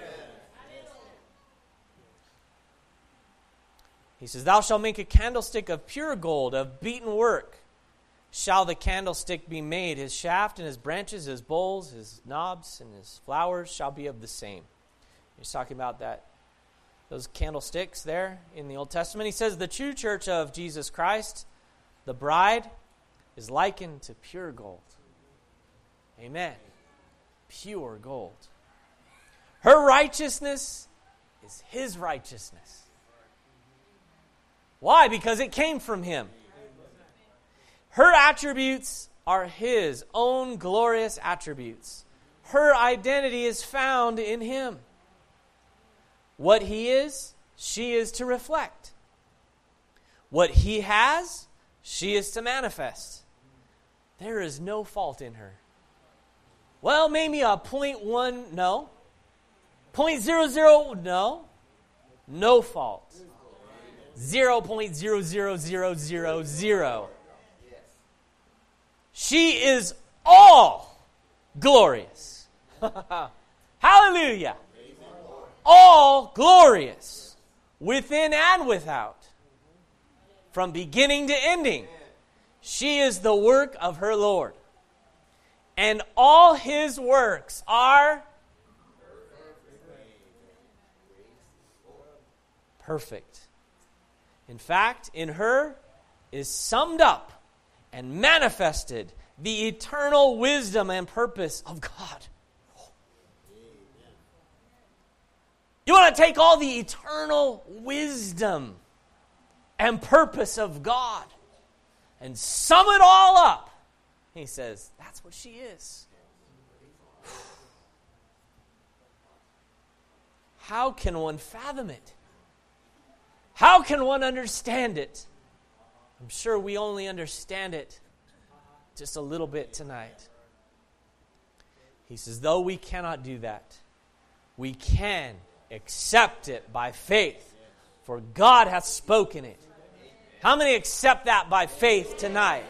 He says, "Thou shalt make a candlestick of pure gold, of beaten work. Shall the candlestick be made. His shaft and his branches, his bowls, his knobs, and his flowers shall be of the same." He's talking about those candlesticks there in the Old Testament. He says the true church of Jesus Christ, the bride, is likened to pure gold. Amen. Pure gold. Her righteousness is his righteousness. Why? Because it came from him. Her attributes are his own glorious attributes. Her identity is found in him. What he is, she is to reflect. What he has, she is to manifest. There is no fault in her. Well, maybe a 0.1, no. 0.00, no. No fault. 0.00000. She is all glorious. Hallelujah. All glorious. Within and without. From beginning to ending. She is the work of her Lord. And all his works are perfect. In fact, in her is summed up and manifested the eternal wisdom and purpose of God. You want to take all the eternal wisdom and purpose of God and sum it all up. He says, that's what she is. How can one fathom it? How can one understand it? I'm sure we only understand it just a little bit tonight. He says, though we cannot do that, we can accept it by faith, for God hath spoken it. How many accept that by faith tonight?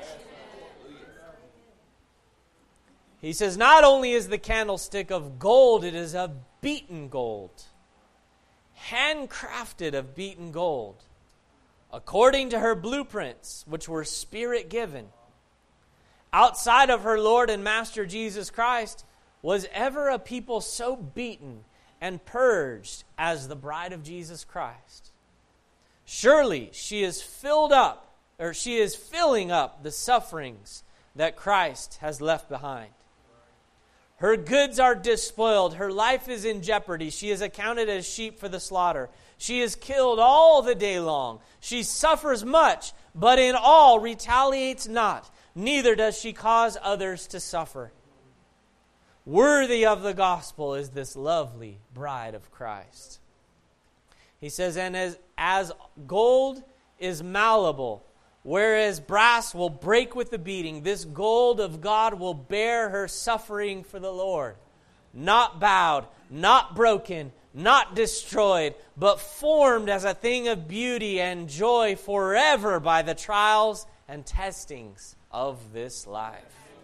He says, not only is the candlestick of gold, it is of beaten gold. Handcrafted of beaten gold, according to her blueprints, which were Spirit-given. Outside of her Lord and Master Jesus Christ, was ever a people so beaten and purged as the bride of Jesus Christ? Surely she is filling up the sufferings that Christ has left behind. Her goods are despoiled. Her life is in jeopardy. She is accounted as sheep for the slaughter. She is killed all the day long. She suffers much, but in all retaliates not. Neither does she cause others to suffer. Worthy of the gospel is this lovely bride of Christ. He says, and as gold is malleable, whereas brass will break with the beating, this gold of God will bear her suffering for the Lord. Not bowed, not broken, not destroyed, but formed as a thing of beauty and joy forever by the trials and testings of this life.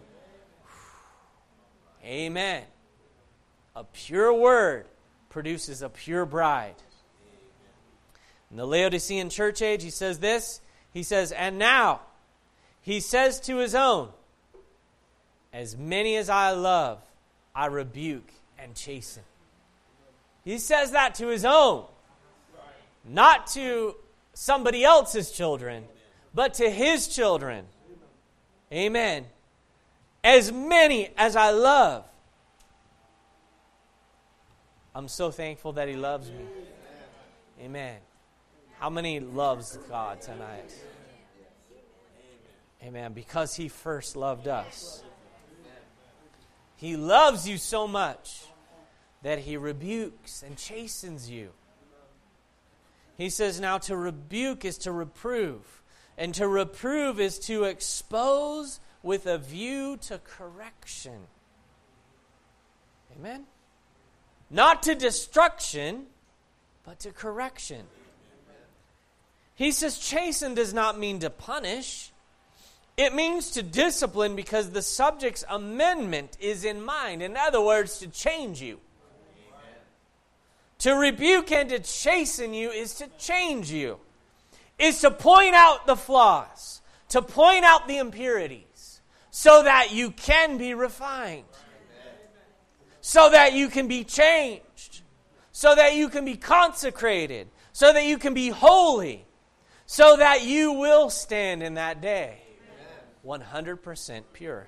Amen. A pure word produces a pure bride. In the Laodicean church age, he says this. He says, and now, he says to his own, as many as I love, I rebuke and chasten. He says that to his own, not to somebody else's children, but to his children. Amen. As many as I love. I'm so thankful that he loves me. Amen. How many loves God tonight? Amen. Because he first loved us. He loves you so much that he rebukes and chastens you. He says now to rebuke is to reprove. And to reprove is to expose with a view to correction. Amen? Not to destruction, but to correction. He says chasten does not mean to punish. It means to discipline because the subject's amendment is in mind. In other words, to change you. To rebuke and to chasten you is to change you. Is to point out the flaws. To point out the impurities. So that you can be refined. So that you can be changed. So that you can be consecrated. So that you can be holy. So that you will stand in that day 100% pure.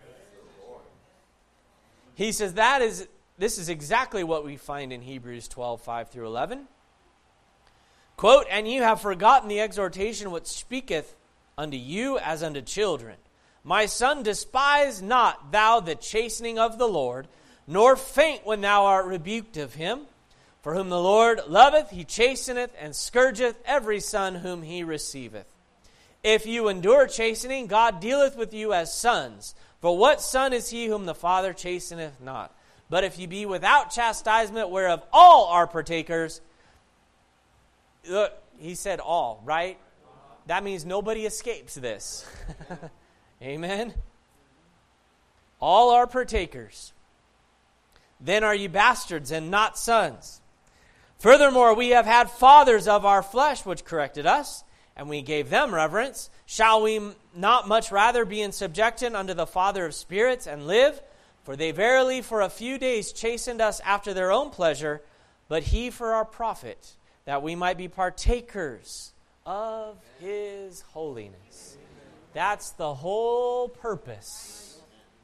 He says this is exactly what we find in Hebrews 12, 5 through 11. Quote, and you have forgotten the exhortation which speaketh unto you as unto children. My son, despise not thou the chastening of the Lord, nor faint when thou art rebuked of him. For whom the Lord loveth, he chasteneth, and scourgeth every son whom he receiveth. If you endure chastening, God dealeth with you as sons. For what son is he whom the Father chasteneth not? But if you be without chastisement, whereof all are partakers, look, he said all, right? That means nobody escapes this. Amen? All are partakers. Then are ye bastards and not sons. Furthermore, we have had fathers of our flesh which corrected us, and we gave them reverence. Shall we not much rather be in subjection unto the Father of spirits and live? For they verily for a few days chastened us after their own pleasure, but he for our profit, that we might be partakers of his holiness. That's the whole purpose.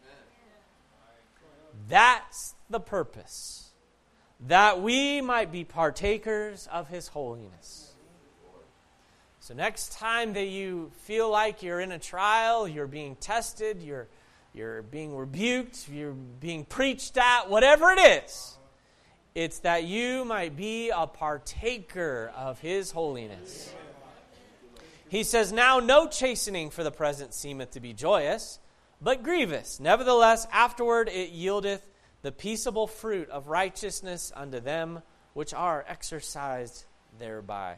That's the purpose. That we might be partakers of his holiness. So next time that you feel like you're in a trial, you're being tested, you're being rebuked, you're being preached at, whatever it is, it's that you might be a partaker of his holiness. He says, now no chastening for the present seemeth to be joyous, but grievous. Nevertheless, afterward it yieldeth the peaceable fruit of righteousness unto them which are exercised thereby.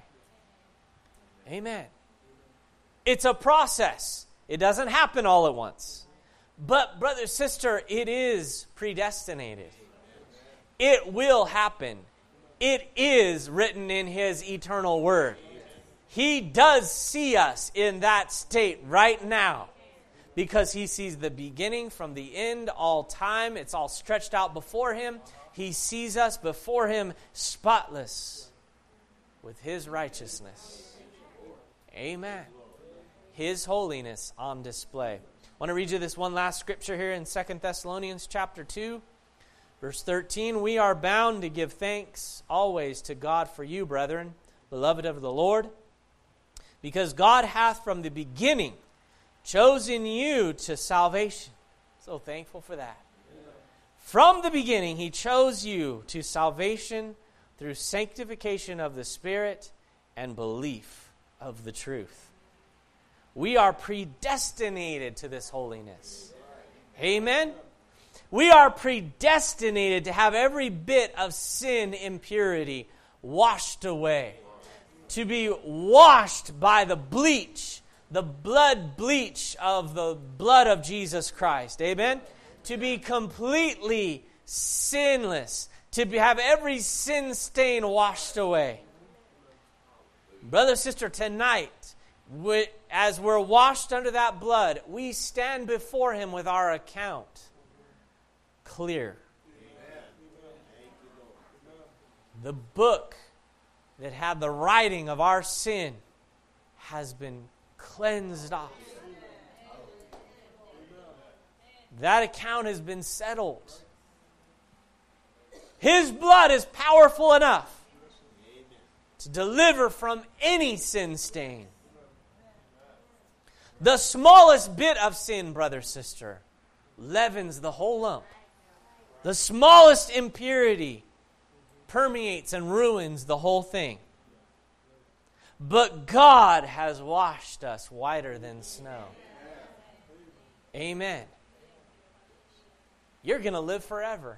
Amen. It's a process. It doesn't happen all at once. But, brother, sister, it is predestinated. It will happen. It is written in his eternal word. He does see us in that state right now. Because he sees the beginning from the end, all time. It's all stretched out before him. He sees us before him spotless with his righteousness. Amen. His holiness on display. I want to read you this one last scripture here in 2 Thessalonians chapter 2, verse 13. We are bound to give thanks always to God for you, brethren, beloved of the Lord, because God hath from the beginning chosen you to salvation. So thankful for that. From the beginning, he chose you to salvation through sanctification of the Spirit and belief of the truth. We are predestinated to this holiness. Amen? We are predestinated to have every bit of sin impurity washed away. To be washed by the bleach, the blood bleach of the blood of Jesus Christ. Amen? To be completely sinless. To have every sin stain washed away. Brother, sister, tonight, as we're washed under that blood, we stand before Him with our account clear. The book that had the writing of our sin has been cleansed off. That account has been settled. His blood is powerful enough to deliver from any sin stain. The smallest bit of sin, brother, sister, leavens the whole lump. The smallest impurity permeates and ruins the whole thing. But God has washed us whiter than snow. Amen. You're going to live forever.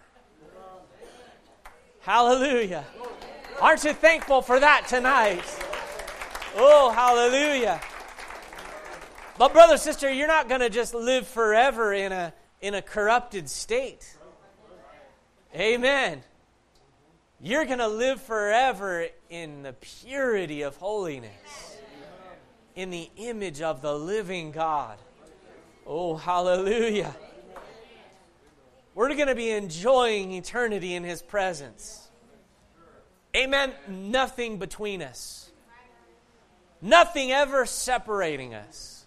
Hallelujah. Aren't you thankful for that tonight? Oh, hallelujah. But brother, sister, you're not going to just live forever in a corrupted state. Amen. You're going to live forever in the purity of holiness, in the image of the living God. Oh, hallelujah. We're going to be enjoying eternity in His presence. Amen. Nothing between us. Nothing ever separating us.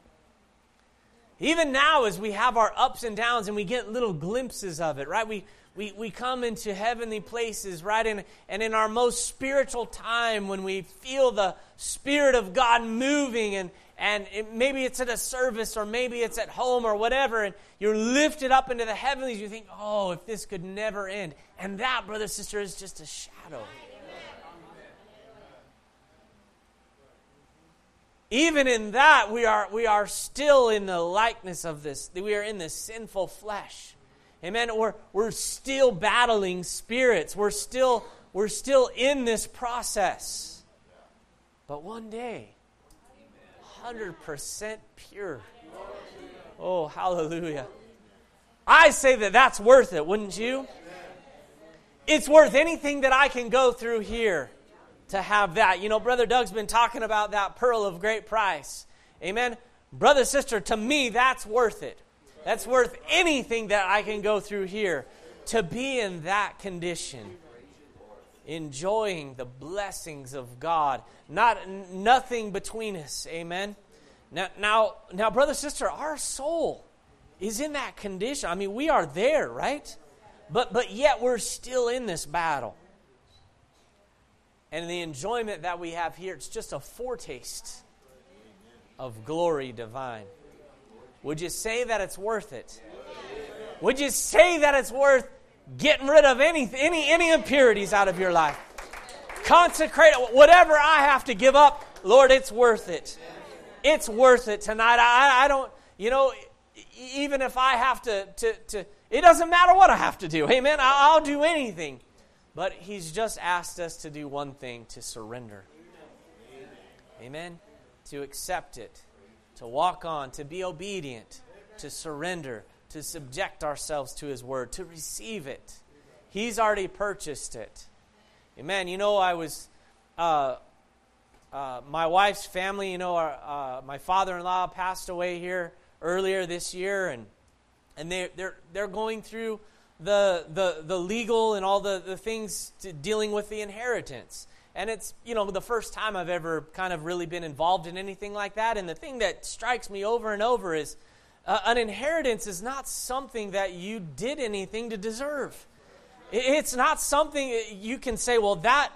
Even now, as we have our ups and downs and we get little glimpses of it, right? We come into heavenly places, right? And in our most spiritual time, when we feel the Spirit of God moving, maybe it's at a service or maybe it's at home or whatever, and you're lifted up into the heavenlies, you think, oh, if this could never end. And that, brother, sister, is just a shadow. Even in that, we are still in the likeness of this. We are in the sinful flesh. Amen. We're still battling spirits. We're still in this process. But one day, 100% pure. Oh, hallelujah. I say that's worth it, wouldn't you? It's worth anything that I can go through here to have that. You know, Brother Doug's been talking about that pearl of great price. Amen. Brother, sister, to me, that's worth it. That's worth anything that I can go through here to be in that condition, enjoying the blessings of God. Nothing between us. Amen. Now, brother, sister, our soul is in that condition. I mean, we are there, right? But yet we're still in this battle. And the enjoyment that we have here, it's just a foretaste of glory divine. Would you say that it's worth it? Would you say that it's worth getting rid of any impurities out of your life? Consecrate it. Whatever I have to give up, Lord, it's worth it. It's worth it tonight. I don't, even if I have to, it doesn't matter what I have to do. Amen. I'll do anything. But He's just asked us to do one thing, to surrender. Amen. To accept it, to walk on, to be obedient, to surrender, to subject ourselves to His Word, to receive it. He's already purchased it. Amen. I was, my wife's family, my father-in-law passed away here earlier this year, and they're going through the legal and all the things dealing with the inheritance. And it's, the first time I've ever kind of really been involved in anything like that. And the thing that strikes me over and over is an inheritance is not something that you did anything to deserve. It's not something you can say, well, that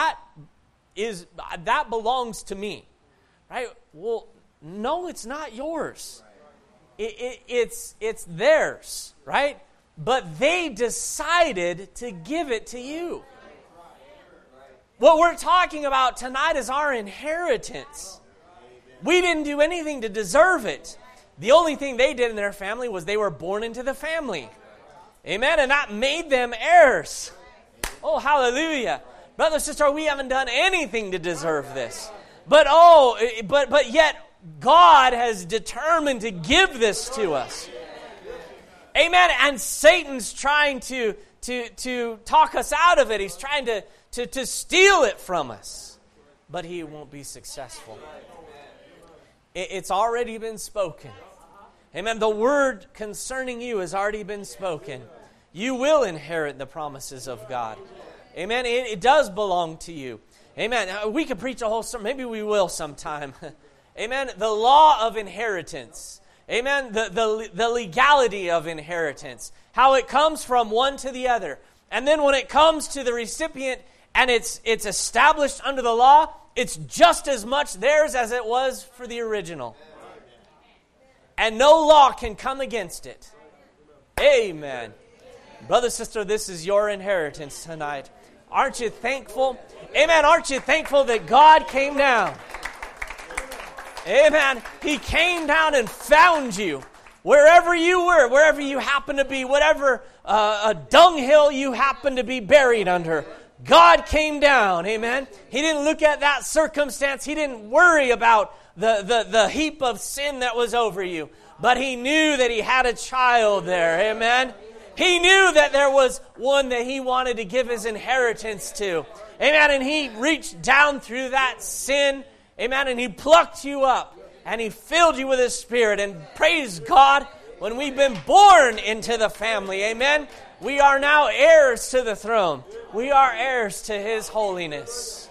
belongs to me, right? Well, no, it's not yours. It's theirs, right? But they decided to give it to you. What we're talking about tonight is our inheritance. We didn't do anything to deserve it. The only thing they did in their family was they were born into the family. Amen? And that made them heirs. Oh, hallelujah. Brother, sister, we haven't done anything to deserve this. But yet God has determined to give this to us. Amen. And Satan's trying to talk us out of it. He's trying to steal it from us. but he won't be successful. It's already been spoken. Amen. The word concerning you has already been spoken. You will inherit the promises of God. Amen. It does belong to you. Amen. We could preach a whole sermon. Maybe we will sometime. Amen. The law of inheritance. Amen. The legality of inheritance. How it comes from one to the other. And then when it comes to the recipient and it's established under the law, it's just as much theirs as it was for the original. And no law can come against it. Amen. Brother, sister, this is your inheritance tonight. Aren't you thankful? Amen. Aren't you thankful that God came down? Amen. He came down and found you. Wherever you were, wherever you happen to be, whatever a dunghill you happen to be buried under, God came down. Amen. He didn't look at that circumstance. He didn't worry about the heap of sin that was over you. But he knew that he had a child there. Amen. He knew that there was one that he wanted to give his inheritance to. Amen. And he reached down through that sin. Amen. And he plucked you up. And he filled you with his Spirit. And praise God, when we've been born into the family. Amen. We are now heirs to the throne. We are heirs to his holiness.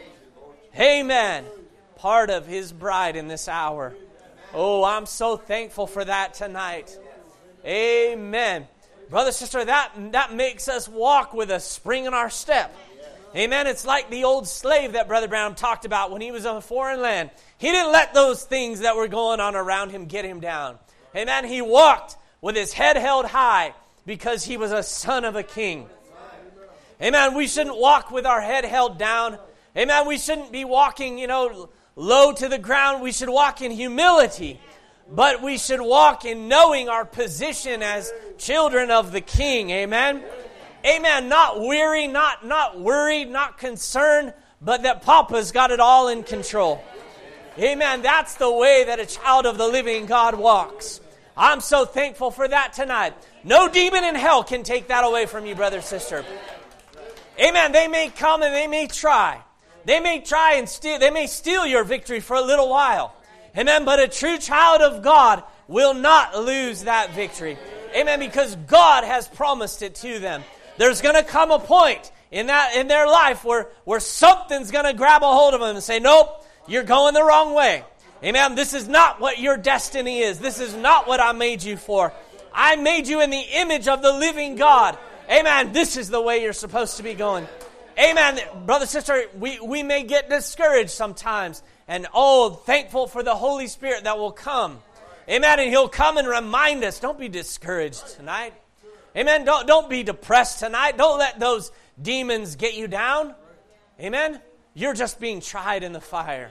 Amen. Part of his bride in this hour. Oh, I'm so thankful for that tonight. Amen. Brother, sister, that makes us walk with a spring in our step. Amen. It's like the old slave that Brother Brown talked about when he was on a foreign land. He didn't let those things that were going on around him get him down. Amen. He walked with his head held high because he was a son of a king. Amen. We shouldn't walk with our head held down. Amen. We shouldn't be walking, low to the ground. We should walk in humility. But we should walk in knowing our position as children of the King. Amen. Amen. Not weary, not worried, not concerned, but that Papa's got it all in control. Amen. That's the way that a child of the living God walks. I'm so thankful for that tonight. No demon in hell can take that away from you, brother, sister. Amen. They may come and they may try. They may try and steal. They may steal your victory for a little while. Amen. But a true child of God will not lose that victory. Amen. Because God has promised it to them. There's going to come a point in their life where something's going to grab a hold of them and say, nope, you're going the wrong way. Amen. This is not what your destiny is. This is not what I made you for. I made you in the image of the living God. Amen. This is the way you're supposed to be going. Amen. Brother, sister, we may get discouraged sometimes. And thankful for the Holy Spirit that will come. Amen. And he'll come and remind us. Don't be discouraged tonight. Amen. Don't be depressed tonight. Don't let those demons get you down. Amen. You're just being tried in the fire.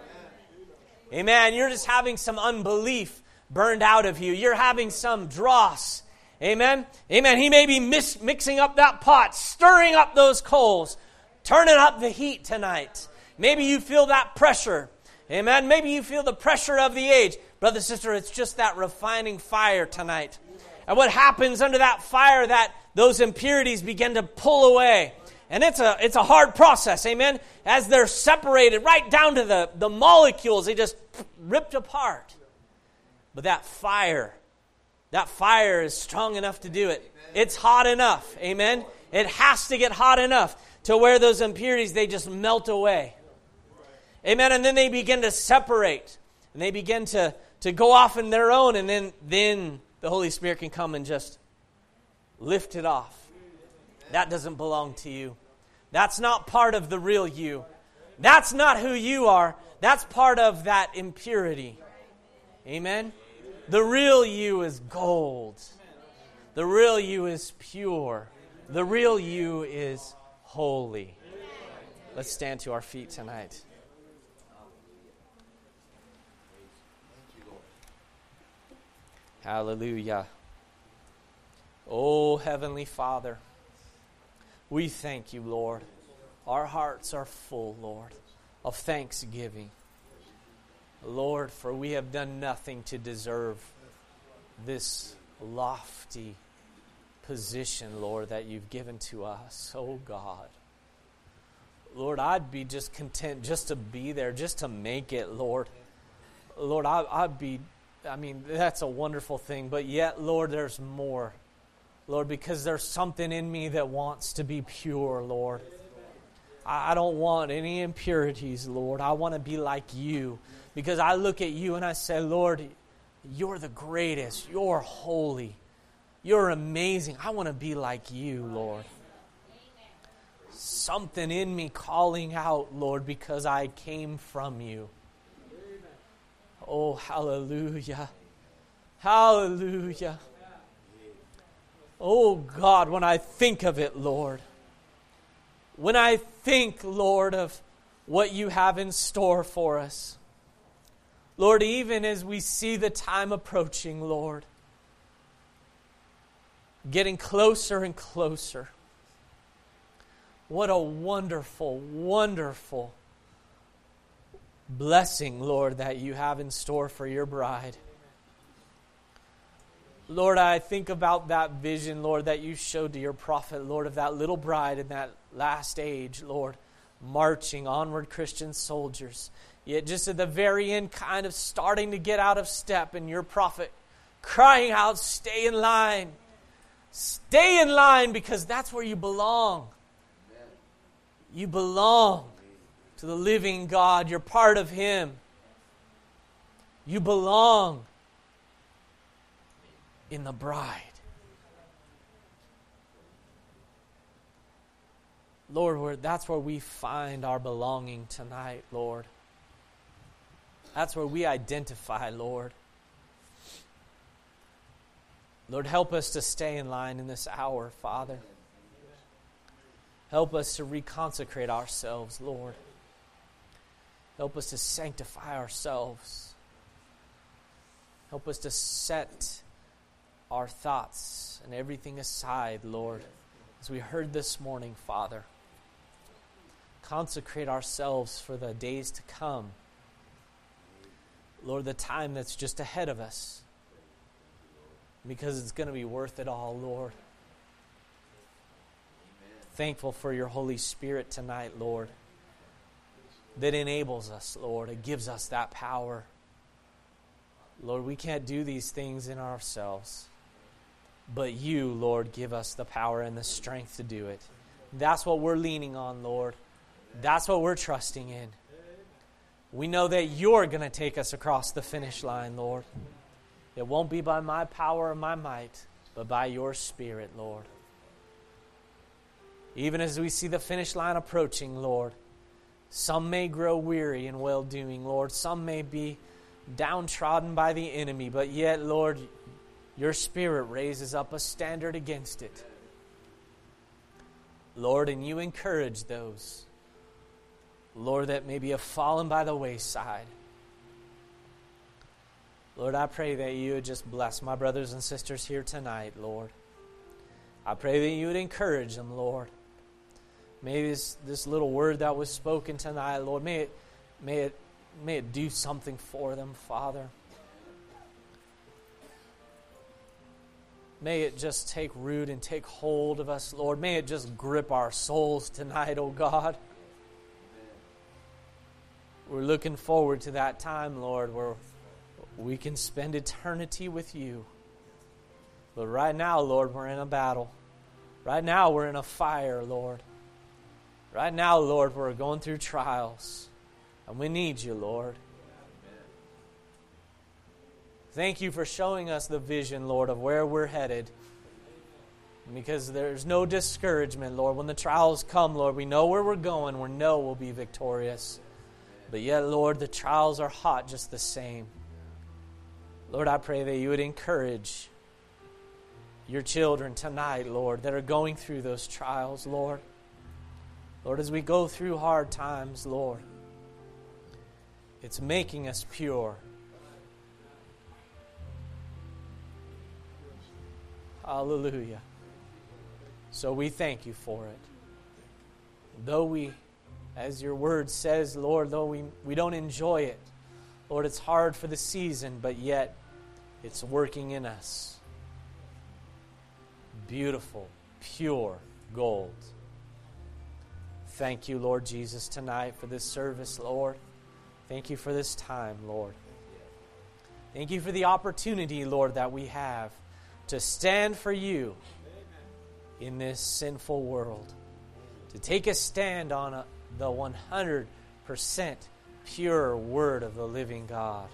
Amen. You're just having some unbelief burned out of you. You're having some dross. Amen. Amen. He may be mixing up that pot, stirring up those coals, turning up the heat tonight. Maybe you feel that pressure. Amen. Maybe you feel the pressure of the age. Brother, sister, it's just that refining fire tonight. And what happens under that fire, that those impurities begin to pull away. And it's a hard process, amen? As they're separated right down to the molecules, they just ripped apart. But that fire is strong enough to do it. It's hot enough, amen? It has to get hot enough to where those impurities, they just melt away. Amen, and then they begin to separate. And they begin to go off in their own, and then the Holy Spirit can come and just lift it off. That doesn't belong to you. That's not part of the real you. That's not who you are. That's part of that impurity. Amen? The real you is gold. The real you is pure. The real you is holy. Let's stand to our feet tonight. Hallelujah. Oh, Heavenly Father, we thank you, Lord. Our hearts are full, Lord, of thanksgiving. Lord, for we have done nothing to deserve this lofty position, Lord, that you've given to us. Oh, God. Lord, I'd be just content just to be there, just to make it, Lord. Lord, I'd be, that's a wonderful thing. But yet, Lord, there's more. Lord, because there's something in me that wants to be pure, Lord. I don't want any impurities, Lord. I want to be like you. Because I look at you and I say, Lord, you're the greatest. You're holy. You're amazing. I want to be like you, Lord. Something in me calling out, Lord, because I came from you. Oh, hallelujah. Hallelujah. Oh, God, when I think of it, Lord. When I think, Lord, of what you have in store for us. Lord, even as we see the time approaching, Lord, getting closer and closer. What a wonderful, wonderful blessing, Lord, that you have in store for your bride. Lord, I think about that vision, Lord, that you showed to your prophet, Lord, of that little bride in that last age, Lord, marching onward Christian soldiers. Yet just at the very end, kind of starting to get out of step, and your prophet crying out, stay in line. Stay in line, because that's where you belong. You belong to the living God. You're part of Him. You belong in the bride. Lord, that's where we find our belonging tonight, Lord. That's where we identify, Lord. Lord, help us to stay in line in this hour, Father. Help us to reconsecrate ourselves, Lord. Help us to sanctify ourselves. Help us to set our thoughts and everything aside, Lord, as we heard this morning, Father. Consecrate ourselves for the days to come. Lord, the time that's just ahead of us, because it's going to be worth it all, Lord. Thankful for your Holy Spirit tonight, Lord, that enables us, Lord. It gives us that power. Lord, we can't do these things in ourselves, but you, Lord, give us the power and the strength to do it. That's what we're leaning on, Lord. That's what we're trusting in. We know that you're going to take us across the finish line, Lord. It won't be by my power or my might, but by your Spirit, Lord. Even as we see the finish line approaching, Lord, some may grow weary in well-doing, Lord. Some may be downtrodden by the enemy, but yet, Lord, your Spirit raises up a standard against it. Lord, and you encourage those, Lord, that maybe have fallen by the wayside. Lord, I pray that you would just bless my brothers and sisters here tonight, Lord. I pray that you would encourage them, Lord. May this little word that was spoken tonight, Lord, may it do something for them, Father. May it just take root and take hold of us, Lord. May it just grip our souls tonight, oh God. We're looking forward to that time, Lord, where we can spend eternity with you. But right now, Lord, we're in a battle. Right now, we're in a fire, Lord. Right now, Lord, we're going through trials. And we need you, Lord. Thank you for showing us the vision, Lord, of where we're headed. Because there's no discouragement, Lord. When the trials come, Lord, we know where we're going. We know we'll be victorious. But yet, Lord, the trials are hot just the same. Lord, I pray that you would encourage your children tonight, Lord, that are going through those trials, Lord. Lord, as we go through hard times, Lord, it's making us pure. Hallelujah. So we thank you for it. Though we, as your word says, Lord, though we don't enjoy it, Lord, it's hard for the season, but yet it's working in us. Beautiful, pure gold. Thank you, Lord Jesus, tonight for this service, Lord. Thank you for this time, Lord. Thank you for the opportunity, Lord, that we have to stand for you in this sinful world. To take a stand on the 100% pure word of the living God.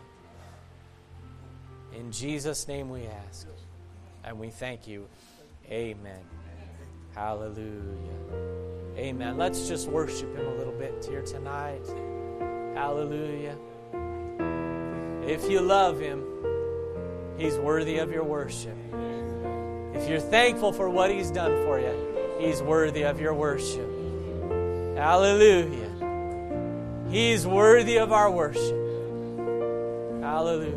In Jesus' name we ask, and we thank you. Amen. Hallelujah. Amen. Let's just worship Him a little bit here tonight. Hallelujah. If you love Him, He's worthy of your worship. If you're thankful for what He's done for you, He's worthy of your worship. Hallelujah. He's worthy of our worship. Hallelujah.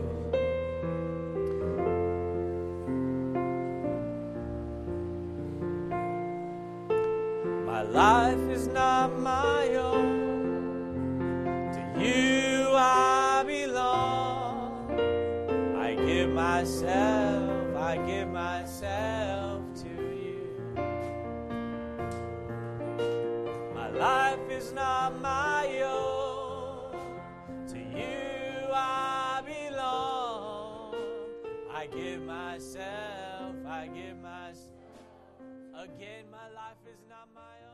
My life is not my own. To you I belong. I give myself to you. My life is not my own. To you I belong. I give myself. Again, my life is not my own.